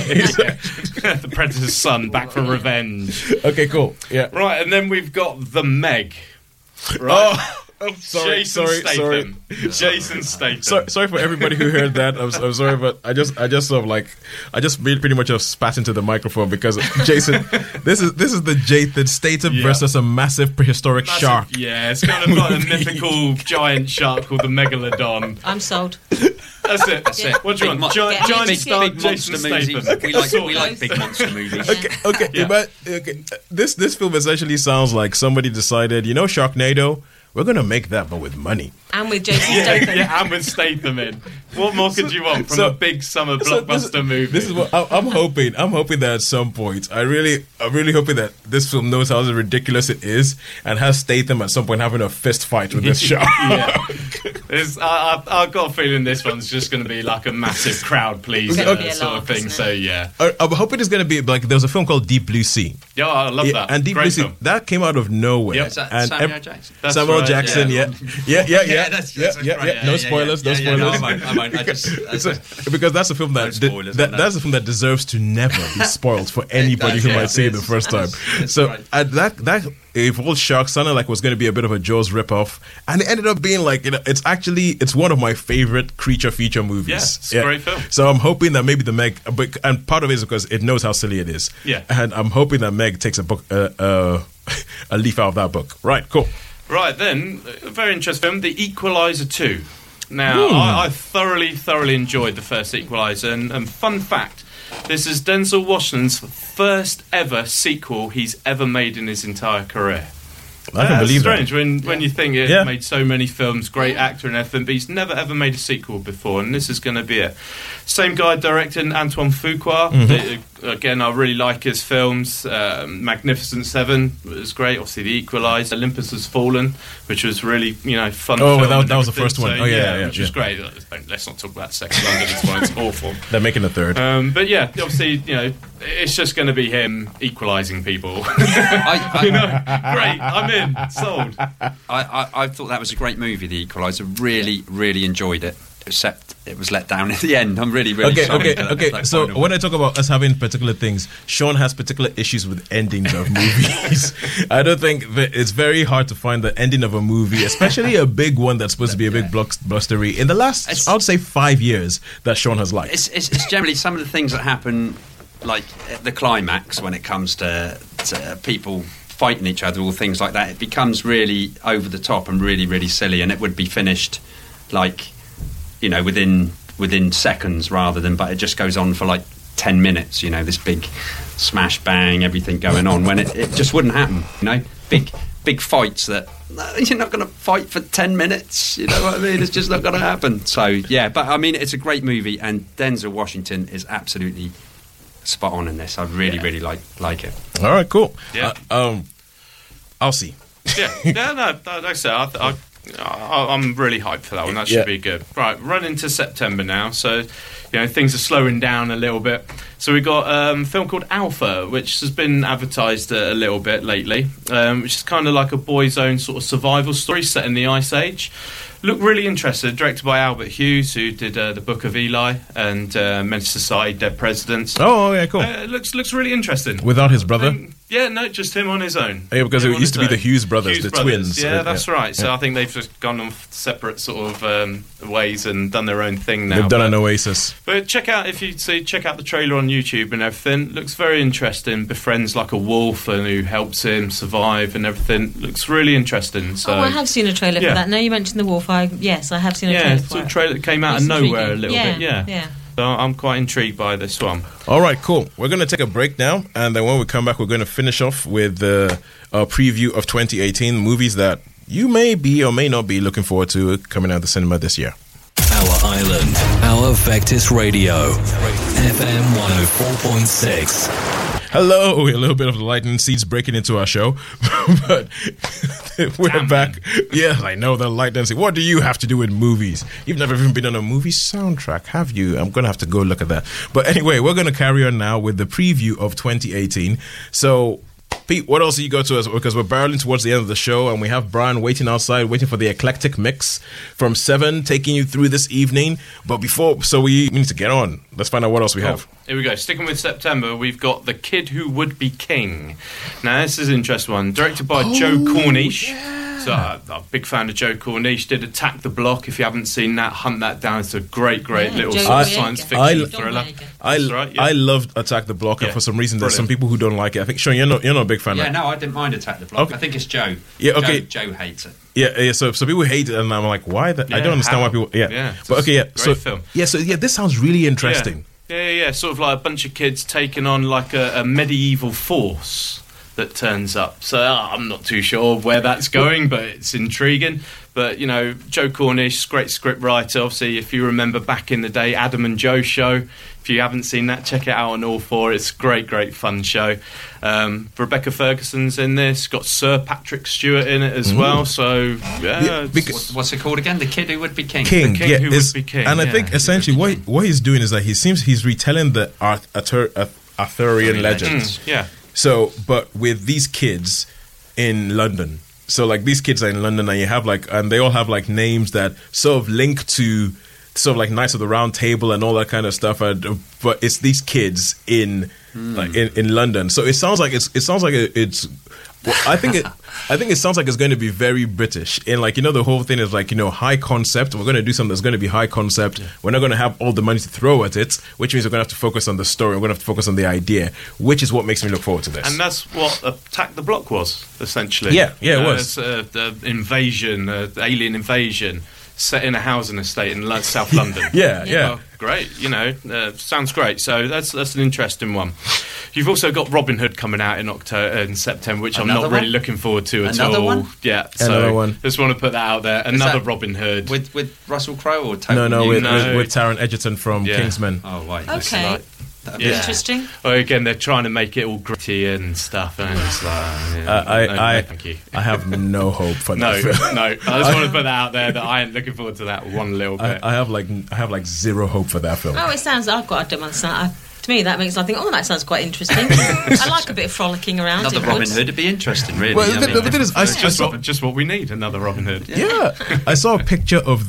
[SPEAKER 5] The Predator's son back for revenge.
[SPEAKER 2] Okay, cool. Yeah.
[SPEAKER 5] Right, and then we've got The Meg. Right.
[SPEAKER 2] Oh, sorry.
[SPEAKER 5] Jason Statham.
[SPEAKER 2] Sorry for everybody who heard that. I'm sorry, but I just sort of like pretty much have spat into the microphone because Jason, this is the Jason Statham versus a massive prehistoric shark.
[SPEAKER 5] Yeah, it's kind of like a mythical giant shark called the Megalodon.
[SPEAKER 3] I'm sold.
[SPEAKER 5] That's it. What do you want? Giant star
[SPEAKER 4] big monster movies. We like big monster movies.
[SPEAKER 2] Okay. But this film essentially sounds like somebody decided, Sharknado. we're going to make that, but with money.
[SPEAKER 3] And with Jason Statham.
[SPEAKER 5] Yeah, and with Statham in. What more could you want from a big summer blockbuster movie?
[SPEAKER 2] This is what I'm hoping. I'm hoping that at some point, I'm really hoping that this film knows how ridiculous it is and has Statham at some point having a fist fight with this shark.
[SPEAKER 5] Yeah. I've got a feeling this one's just going to be like a massive crowd pleaser sort of thing. So yeah,
[SPEAKER 2] I'm hoping it's going to be like there was a film called Deep Blue Sea.
[SPEAKER 5] Yeah, I love that.
[SPEAKER 2] And Deep
[SPEAKER 5] Great
[SPEAKER 2] Blue Sea
[SPEAKER 5] film.
[SPEAKER 2] that came out of nowhere.
[SPEAKER 4] Is that
[SPEAKER 2] and
[SPEAKER 4] Samuel Jackson?
[SPEAKER 5] That's
[SPEAKER 2] Samuel
[SPEAKER 5] right,
[SPEAKER 2] Jackson. Yeah.
[SPEAKER 4] That's right.
[SPEAKER 2] No spoilers. No spoilers.
[SPEAKER 4] No, I won't.
[SPEAKER 2] Because that's a film that
[SPEAKER 4] spoilers,
[SPEAKER 2] that's a film that deserves to never be spoiled for anybody who might see it the first time. So
[SPEAKER 4] right.
[SPEAKER 2] that Evolved Shark sounded like it was going to be a bit of a Jaws ripoff, and it ended up being like it's one of my favorite creature feature movies.
[SPEAKER 5] Yeah, it's a great film.
[SPEAKER 2] So I'm hoping that maybe the Meg, and part of it is because it knows how silly it is.
[SPEAKER 5] Yeah,
[SPEAKER 2] and I'm hoping that Meg takes a book a leaf out of that book. Right, cool.
[SPEAKER 5] Right then, a very interesting film, The Equalizer 2. Now, I thoroughly enjoyed the first Equalizer, and fun fact, this is Denzel Washington's first ever sequel he's ever made in his entire career.
[SPEAKER 2] I can believe
[SPEAKER 5] strange
[SPEAKER 2] that.
[SPEAKER 5] when you think it made so many films, great actor and everything, but he's never ever made a sequel before, and this is going to be it. Same guy directing, Antoine Fuqua. Again, I really like his films. Magnificent Seven was great. Obviously, The Equalizer, Olympus Has Fallen, which was really fun.
[SPEAKER 2] Oh,
[SPEAKER 5] film
[SPEAKER 2] that was the first one.
[SPEAKER 5] So,
[SPEAKER 2] yeah,
[SPEAKER 5] which was great. Let's not talk about Sex in London. This one, it's awful.
[SPEAKER 2] They're making a third.
[SPEAKER 5] But yeah, obviously, it's just going to be him equalising people. Great, I'm in, sold.
[SPEAKER 4] I thought that was a great movie, The Equalizer. Really enjoyed it. Except it was let down at the end. I'm really sorry.
[SPEAKER 2] Okay. So when I talk about us having particular things, Sean has particular issues with endings of movies. I don't think that it's very hard to find the ending of a movie, especially a big one that's supposed to be a big blockbustery. In the last, I would say 5 years, that Sean has liked.
[SPEAKER 4] It's generally some of the things that happen, like at the climax when it comes to people fighting each other or things like that. It becomes really over the top and really silly, and it would be finished like, within seconds rather than, but it just goes on for like 10 minutes, this big smash bang, everything going on, when it just wouldn't happen, big fights that you're not going to fight for 10 minutes, you know what I mean? It's just not going to happen. So yeah, but I mean, it's a great movie, and Denzel Washington is absolutely spot on in this. I really like it.
[SPEAKER 2] All right, cool.
[SPEAKER 5] Yeah.
[SPEAKER 2] I'll see.
[SPEAKER 5] No, like I said, I'm really hyped for that one. That should be good. Right, run into September now, so things are slowing down a little bit. So we got a film called Alpha, which has been advertised a little bit lately, which is kind of like a boy's own sort of survival story set in the Ice Age. Looked really interesting. Directed by Albert Hughes, who did The Book of Eli and Menace Society, Dead Presidents.
[SPEAKER 2] Oh, yeah, cool.
[SPEAKER 5] Looks really interesting.
[SPEAKER 2] Without his brother?
[SPEAKER 5] No, just him on his own.
[SPEAKER 2] Yeah, because it used to be the Hughes brothers, twins.
[SPEAKER 5] Yeah, that's right. So I think they've just gone on separate sort of ways and done their own thing now.
[SPEAKER 2] They've done an oasis.
[SPEAKER 5] But check out the trailer on YouTube and everything. Looks very interesting. Befriends like a wolf and who helps him survive and everything. Looks really interesting. So
[SPEAKER 3] I have seen a trailer for that. Now you mentioned the wolf. Yes, I have seen a trailer for it.
[SPEAKER 5] Yeah, it's a trailer that came out of nowhere a little bit.
[SPEAKER 3] Yeah.
[SPEAKER 5] So I'm quite intrigued by this one.
[SPEAKER 2] All right, cool. We're going to take a break now, and then when we come back, we're going to finish off with a preview of 2018 movies that you may be or may not be looking forward to coming out of the cinema this year.
[SPEAKER 1] Our island, our Vectis Radio, FM 104.6.
[SPEAKER 2] Hello, a little bit of the lightning seeds breaking into our show, but we're back. Yeah, I know the lightning seed. What do you have to do with movies? You've never even been on a movie soundtrack, have you? I'm going to have to go look at that. But anyway, we're going to carry on now with the preview of 2018. So, Pete, what else do you go to us? Because we're barreling towards the end of the show, and we have Brian waiting outside, waiting for the eclectic mix from 7, taking you through this evening. But we need to get on. Let's find out what else we have.
[SPEAKER 5] Here we go. Sticking with September, we've got The Kid Who Would Be King. Now, this is an interesting one. Directed by Joe Cornish. Yeah. So, I'm a big fan of Joe Cornish. Did Attack the Block. If you haven't seen that, hunt that down. It's a great little science fiction thriller.
[SPEAKER 2] I loved Attack the Block, and for some reason, there's some people who don't like it. I think, Sean, you're not a big fan of it.
[SPEAKER 4] Yeah, no, I didn't mind Attack the Block. Okay. I think it's Joe.
[SPEAKER 2] Yeah, okay.
[SPEAKER 4] Joe hates it.
[SPEAKER 2] Yeah. So people hate it, and I'm like, why? I don't understand why people. Yeah. But okay, yeah.
[SPEAKER 5] Great film.
[SPEAKER 2] Yeah. So this sounds really interesting.
[SPEAKER 5] Yeah. Sort of like a bunch of kids taking on like a medieval force. that turns up. So I'm not too sure where that's going, but it's intriguing. But, you know, Joe Cornish, great script writer. Obviously, if you remember back in the day, Adam and Joe show. If you haven't seen that, check it out on All 4. It's a great, great fun show. Rebecca Ferguson's in this. Got Sir Patrick Stewart in it as well. So, yeah.
[SPEAKER 4] What's it called again? The Kid Who Would Be King.
[SPEAKER 5] The King Who Would Be King.
[SPEAKER 2] And I think essentially what he's doing is that he's retelling the Arthurian legends.
[SPEAKER 5] Yeah.
[SPEAKER 2] So, but with these kids in London. So, like, these kids are in London, and you have, like, and they all have, like, names that sort of link to sort of like Knights of the Round Table and all that kind of stuff. But it's these kids in like in London. So it sounds like it's. Well, I think it sounds like it's going to be very British. And, like, you know, the whole thing is, like, you know, high concept. We're going to do something that's going to be high concept. Yeah. We're not going to have all the money to throw at it, which means we're going to have to focus on the story. We're going to have to focus on the idea, which is what makes me look forward to this.
[SPEAKER 5] And that's what Attack the Block was, essentially.
[SPEAKER 2] Yeah, it was.
[SPEAKER 5] It's the invasion, alien invasion, set in a housing estate in South London.
[SPEAKER 2] Yeah.
[SPEAKER 5] Well, great, you know, sounds great. So that's an interesting one. You've also got Robin Hood coming out in September, which I'm not really looking forward to at all.
[SPEAKER 4] Another one?
[SPEAKER 5] Yeah,
[SPEAKER 2] another one.
[SPEAKER 5] Just want to put that out there. Another Robin Hood.
[SPEAKER 4] With Russell Crowe or
[SPEAKER 2] No, with Taron Egerton from Kingsman.
[SPEAKER 4] Oh, right.
[SPEAKER 3] Okay. Interesting.
[SPEAKER 5] Well, again, they're trying to make it all gritty and stuff, and it's like, thank you.
[SPEAKER 2] I have no hope for that film.
[SPEAKER 5] No. I just want to put that out there that I ain't looking forward to that one little bit.
[SPEAKER 2] I have like zero hope for that film.
[SPEAKER 3] Oh, it sounds. I've got to understand. To me, that makes I think, that sounds quite interesting. I like a bit of frolicking around.
[SPEAKER 4] Another Robin Hood would be interesting, really.
[SPEAKER 2] Well, the thing is,
[SPEAKER 5] just what we need. Another Robin Hood.
[SPEAKER 2] Yeah. I saw a picture of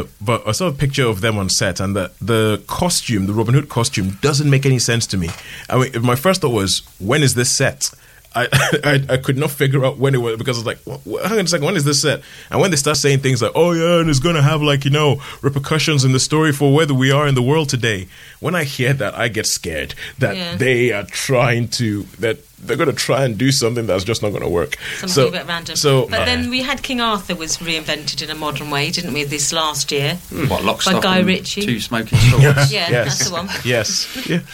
[SPEAKER 2] them on set, and the costume, the Robin Hood costume, doesn't make any sense to me. I mean, my first thought was, when is this set? I could not figure out when it was, because I was like, hang on a second, when is this set? And when they start saying things like, oh yeah, and it's going to have, like, you know, repercussions in the story for whether we are in the world today. When I hear that, I get scared that they are they're going to try and do something that's just not going to work.
[SPEAKER 3] Something a bit random. But then we had King Arthur was reinvented in a modern way, didn't we, this last year?
[SPEAKER 4] What, Lock, Stock,
[SPEAKER 3] by Guy Ritchie?
[SPEAKER 4] Two Smoking Swords?
[SPEAKER 3] That's the one.
[SPEAKER 2] Yes.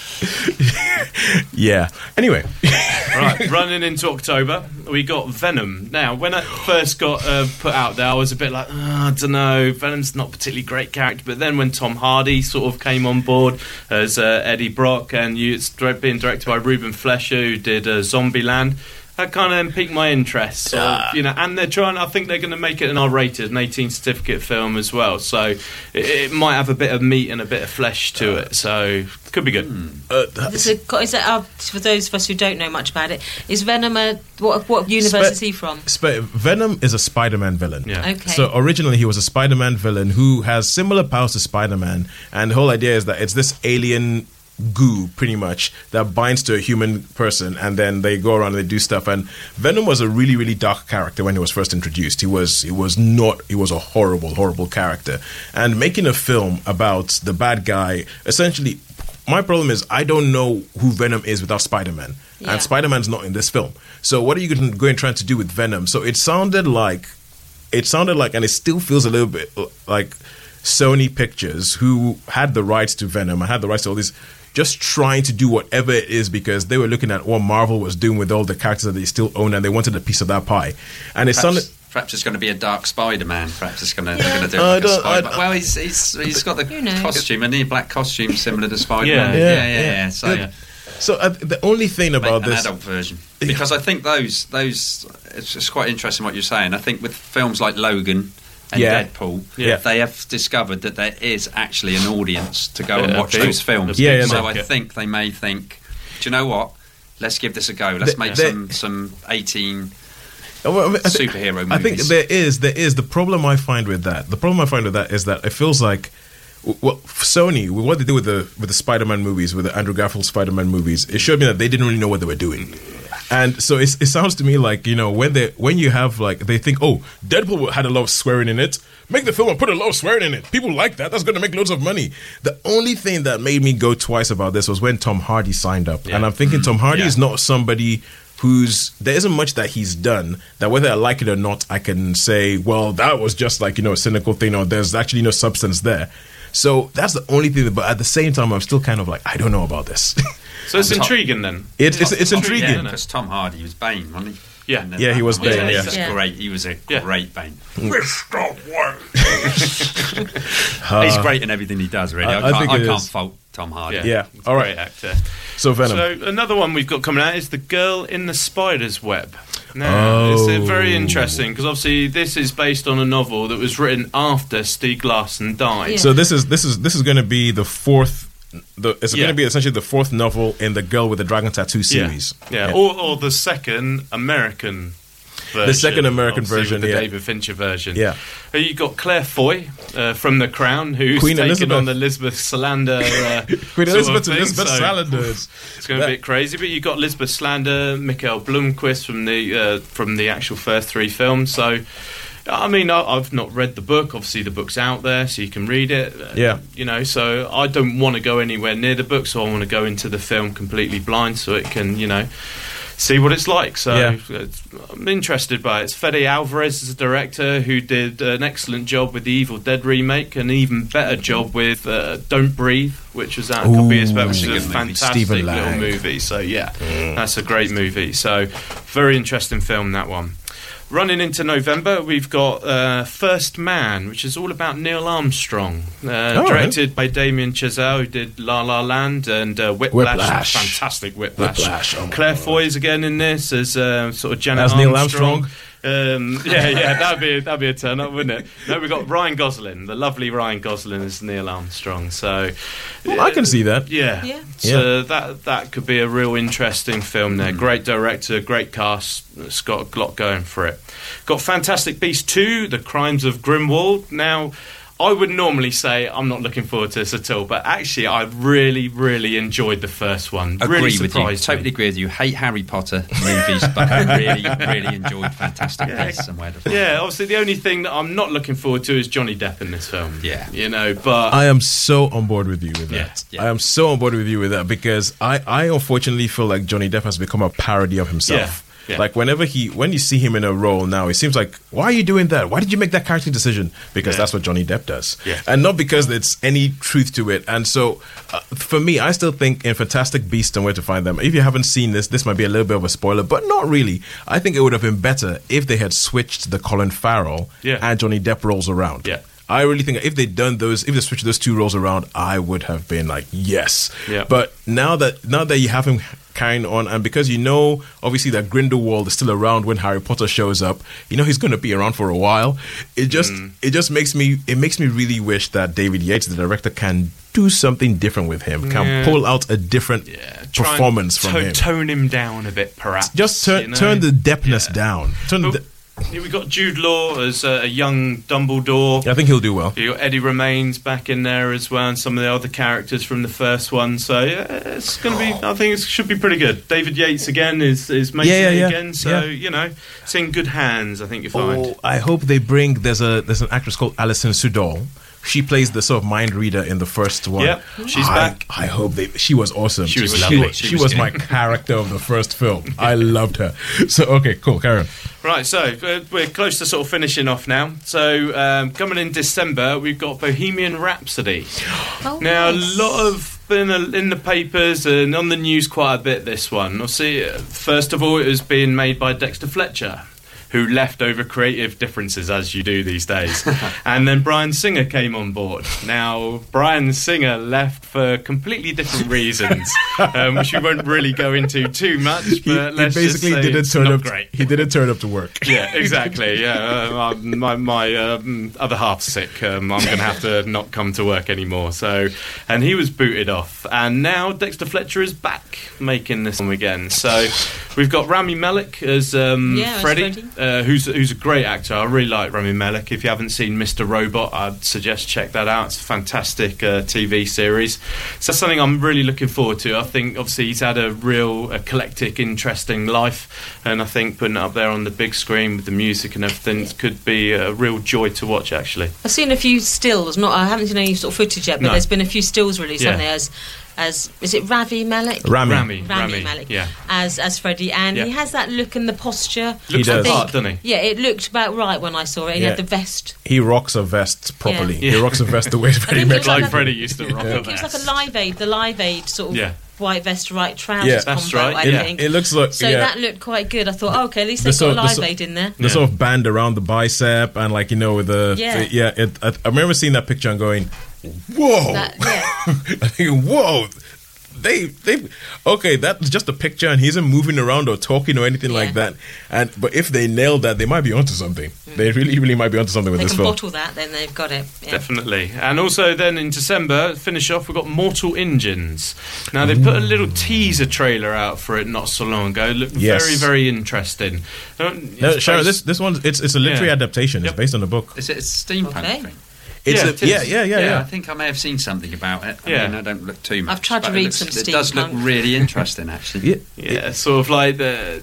[SPEAKER 2] Yeah. Anyway.
[SPEAKER 5] Right, running into October, we got Venom. Now, when it first got put out there, I was a bit like, I don't know, Venom's not a particularly great character. But then when Tom Hardy sort of came on board as Eddie Brock, and it's being directed by Ruben Fleischer, who did Zombieland, that kind of piqued my interest. You know, and I think they're going to make it an R-rated, an 18 certificate film as well. So it might have a bit of meat and a bit of flesh to it. So could be good.
[SPEAKER 3] For those of us who don't know much about it, is Venom what universe is he from?
[SPEAKER 2] Venom is a Spider-Man villain.
[SPEAKER 5] Yeah.
[SPEAKER 3] Okay.
[SPEAKER 2] So originally he was a Spider-Man villain who has similar powers to Spider-Man, and the whole idea is that it's this alien goo, pretty much, that binds to a human person, and then they go around and they do stuff. And Venom was a really, really dark character when he was first introduced. He was a horrible character. And making a film about the bad guy, essentially, my problem is I don't know who Venom is without Spider-Man. Yeah. And Spider-Man's not in this film. So what are you going to try to do with Venom? So it sounded like, and it still feels a little bit like Sony Pictures, who had the rights to Venom and had the rights to all these, just trying to do whatever it is because they were looking at what Marvel was doing with all the characters that they still own, and they wanted a piece of that pie. And it sounded...
[SPEAKER 4] Perhaps it's going to be a dark Spider-Man. Perhaps it's going to do like a Spider-Man. Well, he's got the costume, and the black costume similar to Spider-Man. Yeah.
[SPEAKER 2] So the only thing about this...
[SPEAKER 4] An adult version. Because I think those it's just quite interesting what you're saying. I think with films like Logan and Deadpool, they have discovered that there is actually an audience to go and watch those films. So I think they may think, do you know what? Let's give this a go. Let's make some 18 superhero movies.
[SPEAKER 2] I think there is. The problem I find with that is that it feels like, well, Sony, with what they did with the Spider-Man movies, with the Andrew Garfield Spider-Man movies, it showed me that they didn't really know what they were doing. And so it sounds to me like, you know, when you have, like, they think, oh, Deadpool had a lot of swearing in it, make the film and put a lot of swearing in it. People like that. That's going to make loads of money. The only thing that made me go twice about this was when Tom Hardy signed up. Yeah. And I'm thinking Tom Hardy is not somebody there isn't much that he's done that whether I like it or not, I can say, well, that was just like, you know, a cynical thing, or there's actually no substance there. So that's the only thing. But at the same time, I'm still kind of like, I don't know about this.
[SPEAKER 5] So it's intriguing then.
[SPEAKER 2] It's intriguing.
[SPEAKER 4] Because Tom Hardy was Bane, wasn't he?
[SPEAKER 5] Yeah.
[SPEAKER 2] Yeah, he was Bane. Yeah.
[SPEAKER 4] He's great. He was a great Bane.
[SPEAKER 2] Mr.
[SPEAKER 4] He's great in everything he does. Really, I can't fault Tom Hardy.
[SPEAKER 2] Yeah.
[SPEAKER 5] He's
[SPEAKER 2] All
[SPEAKER 5] a
[SPEAKER 2] right.
[SPEAKER 5] great actor.
[SPEAKER 2] So Venom.
[SPEAKER 5] So another one we've got coming out is The Girl in the Spider's Web. Now, it's very interesting because obviously this is based on a novel that was written after Stieg Larsson died.
[SPEAKER 3] Yeah.
[SPEAKER 2] So this is going to be the fourth. It's going to be essentially the fourth novel in the Girl with the Dragon Tattoo series.
[SPEAKER 5] Yeah. Or the second American version.
[SPEAKER 2] The second American
[SPEAKER 5] obviously,
[SPEAKER 2] version,
[SPEAKER 5] with the
[SPEAKER 2] yeah.
[SPEAKER 5] David Fincher version.
[SPEAKER 2] Yeah.
[SPEAKER 5] You got Claire Foy from The Crown, who's
[SPEAKER 2] Queen
[SPEAKER 5] taken
[SPEAKER 2] Elizabeth.
[SPEAKER 5] on the Elizabeth Salander.
[SPEAKER 2] Queen Elizabeth and
[SPEAKER 5] thing,
[SPEAKER 2] Elizabeth
[SPEAKER 5] so
[SPEAKER 2] Salanders.
[SPEAKER 5] It's going to be a bit crazy, but you got Elizabeth Salander, Mikael Blomkvist from the actual first three films. So, I mean, I've not read the book. Obviously, the book's out there, so you can read it.
[SPEAKER 2] Yeah.
[SPEAKER 5] You know, so I don't want to go anywhere near the book, so I want to go into the film completely blind, so it can, see what it's like. So I'm interested by it. It's Fede Alvarez as a director who did an excellent job with the Evil Dead remake, an even better job with Don't Breathe, which was out a couple of years back, which is a fantastic
[SPEAKER 2] Stephen
[SPEAKER 5] little
[SPEAKER 2] Lang.
[SPEAKER 5] movie. So that's a great movie. So very interesting film, that one. Running into November, we've got First Man, which is all about Neil Armstrong, directed by Damien Chazelle, who did La La Land and Whiplash. Fantastic Whiplash.
[SPEAKER 2] Oh my
[SPEAKER 5] Claire
[SPEAKER 2] God.
[SPEAKER 5] Foy is again in this as sort of Janet
[SPEAKER 2] As Neil Armstrong?
[SPEAKER 5] That'd be a turn up, wouldn't it? No, we've got Ryan Gosling, the lovely Ryan Gosling as Neil Armstrong. So,
[SPEAKER 2] I can see that.
[SPEAKER 5] yeah.
[SPEAKER 3] Yeah.
[SPEAKER 5] So that could be a real interesting film there. Great director, great cast. It's got a lot going for it. Got Fantastic Beasts 2, The Crimes of Grindelwald. Now, I would normally say I'm not looking forward to this at all, but actually I really, really enjoyed the first one.
[SPEAKER 4] Agree
[SPEAKER 5] really
[SPEAKER 4] with you.
[SPEAKER 5] surprised me.
[SPEAKER 4] Totally agree with you. Hate Harry Potter movies, but I really, really enjoyed Fantastic Beasts and Where to Find Them.
[SPEAKER 5] Yeah, obviously the only thing that I'm not looking forward to is Johnny Depp in this film.
[SPEAKER 4] Yeah.
[SPEAKER 5] But
[SPEAKER 2] I am so on board with you with that.
[SPEAKER 4] Yeah.
[SPEAKER 2] I am so on board with you with that because I unfortunately feel like Johnny Depp has become a parody of himself.
[SPEAKER 5] Yeah.
[SPEAKER 2] Like when you see him in a role now, it seems like, why are you doing that? Why did you make that character decision? Because that's what Johnny Depp does.
[SPEAKER 5] Yeah.
[SPEAKER 2] And not because there's any truth to it. And so for me, I still think in Fantastic Beasts and Where to Find Them, if you haven't seen this might be a little bit of a spoiler, but not really. I think it would have been better if they had switched the Colin Farrell and Johnny Depp roles around.
[SPEAKER 5] Yeah.
[SPEAKER 2] I really think if they switched those two roles around, I would have been like, yes.
[SPEAKER 5] Yeah.
[SPEAKER 2] But now that you have him carrying on, and because obviously that Grindelwald is still around when Harry Potter shows up, he's going to be around for a while. It just makes me really wish that David Yates, the director, can do something different with him, can pull out a different performance from him.
[SPEAKER 5] Tone him down a bit, perhaps.
[SPEAKER 2] Just turn the depthness down.
[SPEAKER 5] We got Jude Law as a young Dumbledore.
[SPEAKER 2] I think he'll do well.
[SPEAKER 5] You got Eddie Remains back in there as well, and some of the other characters from the first one. So it's going to be. I think it should be pretty good. David Yates again is making it again. So it's in good hands. I think you find.
[SPEAKER 2] Oh, I hope they bring. There's an actress called Alison Sudol. She plays the sort of mind reader in the first one.
[SPEAKER 5] Yep, she's back.
[SPEAKER 2] I hope she was awesome.
[SPEAKER 5] She was lovely.
[SPEAKER 2] She was my character of the first film. I loved her. So okay, cool, Karen.
[SPEAKER 5] Right, so we're close to sort of finishing off now. So coming in December, we've got Bohemian Rhapsody. Now,
[SPEAKER 3] nice.
[SPEAKER 5] a lot of been in the papers and on the news quite a bit, this one. Obviously, first of all, it was being made by Dexter Fletcher, who left over creative differences, as you do these days. And then Bryan Singer came on board. Now, Bryan Singer left for completely different reasons, which we won't really go into too much, but let's just say it's not great.
[SPEAKER 2] He didn't turn up to work.
[SPEAKER 5] Yeah, exactly. Yeah, my other half's sick. I'm going to have to not come to work anymore. So, and he was booted off. And now Dexter Fletcher is back making this one again. So we've got Rami Malek as Freddie. Who's a great actor. I really like Rami Malek. If you haven't seen Mr. Robot, I'd suggest check that out. It's a fantastic TV series. So that's something I'm really looking forward to. I think obviously he's had a real eclectic, interesting life, and I think putting it up there on the big screen with the music and everything could be a real joy to watch, actually.
[SPEAKER 3] I've seen a few stills. I haven't seen any sort of footage yet, but there's been a few stills released, haven't there? As is it Ravi Malek?
[SPEAKER 2] Rami.
[SPEAKER 3] Rami Malek,
[SPEAKER 5] yeah.
[SPEAKER 3] as Freddie, and
[SPEAKER 5] Yeah.
[SPEAKER 3] he has that look and the posture.
[SPEAKER 5] Looks
[SPEAKER 2] does.
[SPEAKER 5] the part, doesn't he?
[SPEAKER 3] Yeah, it looked about right when I saw it. He
[SPEAKER 2] Yeah.
[SPEAKER 3] had the vest.
[SPEAKER 2] He rocks a vest properly.
[SPEAKER 5] Yeah.
[SPEAKER 2] He rocks a vest the way Freddie
[SPEAKER 3] think it was
[SPEAKER 2] Mercury.
[SPEAKER 5] Like Freddie used to rock
[SPEAKER 3] I
[SPEAKER 5] a
[SPEAKER 3] think it was like
[SPEAKER 5] vest.
[SPEAKER 3] a Live Aid, the Live Aid sort of
[SPEAKER 5] Yeah.
[SPEAKER 3] white vest, right trousers
[SPEAKER 2] Yeah.
[SPEAKER 3] combo,
[SPEAKER 5] That's right,
[SPEAKER 3] I
[SPEAKER 5] yeah.
[SPEAKER 3] think.
[SPEAKER 2] It looks like
[SPEAKER 3] So that looked quite good. I thought, okay, at least they've got Live Aid in there.
[SPEAKER 2] The sort of band around the bicep and like with the
[SPEAKER 3] Yeah.
[SPEAKER 2] I remember seeing that picture and going, whoa!
[SPEAKER 3] That, yeah.
[SPEAKER 2] I think, whoa! They okay. That's just a picture, and he isn't moving around or talking or anything like
[SPEAKER 3] Yeah.
[SPEAKER 2] that. But if they nail that, they might be onto something. They really might be onto something with
[SPEAKER 3] They
[SPEAKER 2] this
[SPEAKER 3] can
[SPEAKER 2] film.
[SPEAKER 3] bottle that, then they've got it. Yeah.
[SPEAKER 5] Definitely. And also then in December, finish off, we've got Mortal Engines. Now, they put a little teaser trailer out for it not so long ago. It looked
[SPEAKER 2] Yes.
[SPEAKER 5] very, very interesting.
[SPEAKER 2] No, Sharon, this one it's a literary
[SPEAKER 5] Yeah.
[SPEAKER 2] adaptation. It's
[SPEAKER 5] Yep.
[SPEAKER 2] based on a book.
[SPEAKER 4] Is it a steampunk
[SPEAKER 3] Okay.
[SPEAKER 4] thing?
[SPEAKER 2] It's
[SPEAKER 5] Yeah,
[SPEAKER 2] a,
[SPEAKER 5] it is.
[SPEAKER 2] yeah.
[SPEAKER 4] I think I may have seen something about it.
[SPEAKER 5] Yeah.
[SPEAKER 4] I mean, I don't look too much.
[SPEAKER 3] I've tried to
[SPEAKER 4] but
[SPEAKER 3] read
[SPEAKER 4] it looks-
[SPEAKER 3] some
[SPEAKER 4] It does look
[SPEAKER 3] steampunk.
[SPEAKER 4] really interesting, actually.
[SPEAKER 5] Yeah, sort of like the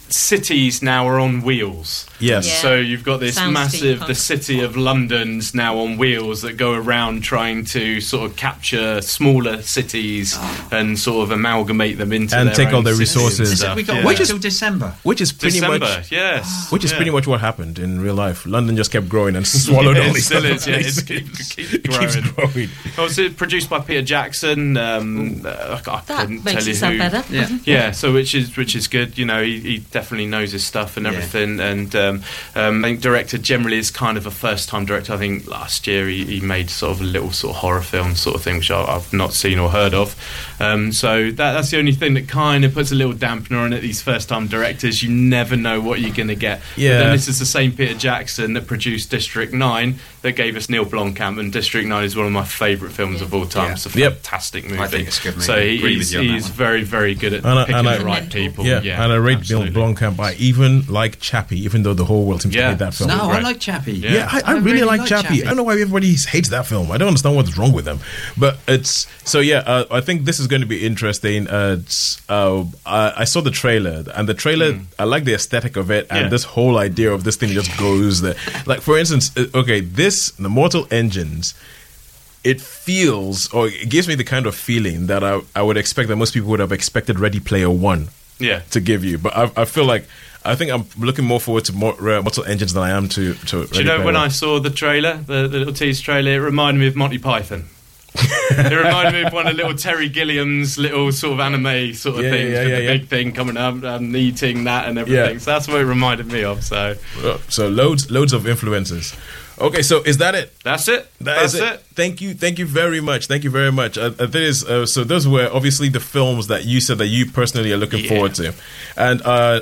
[SPEAKER 5] cities now are on wheels.
[SPEAKER 2] Yes.
[SPEAKER 3] Yeah.
[SPEAKER 5] So you've got this
[SPEAKER 3] Sounds
[SPEAKER 5] massive,
[SPEAKER 3] steampunk.
[SPEAKER 5] the city of London's now on wheels that go around trying to sort of capture smaller cities and sort of amalgamate them into
[SPEAKER 2] And
[SPEAKER 5] their
[SPEAKER 2] take
[SPEAKER 5] own
[SPEAKER 2] all their
[SPEAKER 5] cities
[SPEAKER 2] resources.
[SPEAKER 5] and
[SPEAKER 4] So
[SPEAKER 5] stuff.
[SPEAKER 4] we got
[SPEAKER 5] Yeah.
[SPEAKER 4] wait till December.
[SPEAKER 2] Which is pretty
[SPEAKER 5] December,
[SPEAKER 2] much
[SPEAKER 5] yes.
[SPEAKER 2] Which is
[SPEAKER 5] Yeah.
[SPEAKER 2] pretty much what happened in real life. London just kept growing and swallowed all
[SPEAKER 5] It
[SPEAKER 2] these
[SPEAKER 5] still
[SPEAKER 2] other
[SPEAKER 5] is, yeah, it
[SPEAKER 2] places.
[SPEAKER 5] keeps
[SPEAKER 2] It keeps growing.
[SPEAKER 5] Also produced by Peter Jackson. I
[SPEAKER 3] That
[SPEAKER 5] couldn't
[SPEAKER 3] makes
[SPEAKER 5] tell you
[SPEAKER 3] it sound
[SPEAKER 5] who.
[SPEAKER 3] better.
[SPEAKER 4] Yeah.
[SPEAKER 5] Yeah, so which is good. You know, he definitely knows his stuff and
[SPEAKER 4] Yeah.
[SPEAKER 5] everything. And I think director generally is kind of a first-time director. I think last year he made sort of a little sort of horror film sort of thing, which I've not seen or heard of. So that's the only thing that kind of puts a little dampener on it. These first-time directors, you never know what you're going to get.
[SPEAKER 2] Yeah.
[SPEAKER 5] But then this is the same Peter Jackson that produced District 9 that gave us Neil Blomkamp, and District 9 is one of my favourite films of all time.
[SPEAKER 4] Yeah.
[SPEAKER 5] It's a
[SPEAKER 2] Yep.
[SPEAKER 5] fantastic movie.
[SPEAKER 4] I think it's a good movie.
[SPEAKER 5] So
[SPEAKER 4] I agree
[SPEAKER 5] he's
[SPEAKER 4] with you on that one.
[SPEAKER 5] very, very good at
[SPEAKER 2] And I-
[SPEAKER 5] picking
[SPEAKER 2] and I-
[SPEAKER 5] the right people.
[SPEAKER 2] Yeah, and I rate Bill
[SPEAKER 5] absolutely.
[SPEAKER 2] Blomkamp. I even like Chappie, even though the whole world seems to
[SPEAKER 5] Yeah.
[SPEAKER 2] hate that film.
[SPEAKER 4] No, I
[SPEAKER 5] Great.
[SPEAKER 4] like Chappie.
[SPEAKER 2] Yeah, I really like Chappie. I don't know why everybody hates that film. I don't understand what's wrong with them. But it's so yeah. I think this is going to be interesting. I saw the trailer, and the trailer. I like the aesthetic of it, and
[SPEAKER 5] Yeah.
[SPEAKER 2] this whole idea of this thing just goes there. Like for instance, the Mortal Engines. It feels, or it gives me the kind of feeling that I would expect that most people would have expected Ready Player One
[SPEAKER 5] Yeah.
[SPEAKER 2] to give you. But I feel like I think I'm looking more forward to more Mortal Engines than I am to
[SPEAKER 5] Do you know when I saw the trailer, the little tease trailer, it reminded me of Monty Python. It reminded me of one of little Terry Gilliam's little sort of anime sort of
[SPEAKER 2] Yeah,
[SPEAKER 5] things
[SPEAKER 2] yeah,
[SPEAKER 5] with
[SPEAKER 2] yeah,
[SPEAKER 5] the
[SPEAKER 2] yeah.
[SPEAKER 5] big thing coming up and eating that and everything.
[SPEAKER 2] Yeah.
[SPEAKER 5] So that's what it reminded me of. So
[SPEAKER 2] So loads of influences. Okay, so is that it?
[SPEAKER 5] that's it.
[SPEAKER 2] That's it. Thank you very much. That is so. Those were obviously the films that you said that you personally are looking
[SPEAKER 5] Yeah.
[SPEAKER 2] forward to, and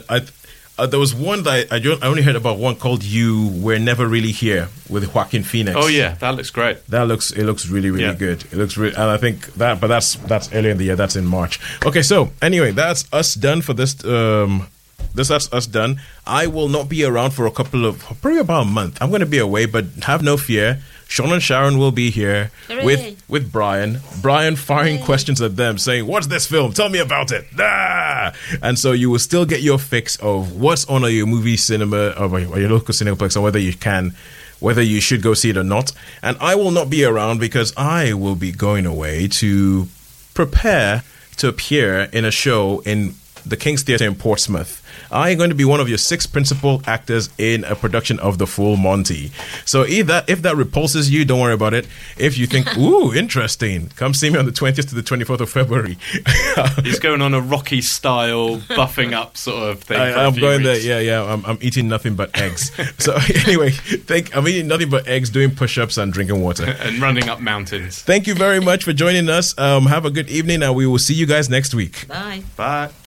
[SPEAKER 2] there was one that I only heard about one called "You Were Never Really Here" with Joaquin Phoenix.
[SPEAKER 5] Oh yeah, that looks great.
[SPEAKER 2] It looks really
[SPEAKER 5] Yeah.
[SPEAKER 2] good. It looks really, and I think that, but that's earlier in the year. That's in March. Okay, so anyway, that's us done for this. That's us done. I will not be around for probably about a month. I'm going to be away, but have no fear. Sean and Sharon will be here
[SPEAKER 3] Hooray.
[SPEAKER 2] with Brian. Brian firing questions at them, saying, "What's this film? Tell me about it." Ah! And so you will still get your fix of what's on your movie cinema or your local cineplex, or whether you should go see it or not. And I will not be around because I will be going away to prepare to appear in a show in the King's Theatre in Portsmouth. I am going to be one of your 6 principal actors in a production of The Full Monty. So if that repulses you, don't worry about it. If you think, ooh, interesting, come see me on the 20th to the 24th of February.
[SPEAKER 5] He's going on a Rocky style buffing up sort of thing. for a
[SPEAKER 2] I'm
[SPEAKER 5] few
[SPEAKER 2] going
[SPEAKER 5] weeks.
[SPEAKER 2] there. Yeah. I'm eating nothing but eggs. So anyway, I'm eating nothing but eggs, doing push-ups and drinking water.
[SPEAKER 5] And running up mountains.
[SPEAKER 2] Thank you very much for joining us. Have a good evening, and we will see you guys next week.
[SPEAKER 3] Bye.
[SPEAKER 5] Bye.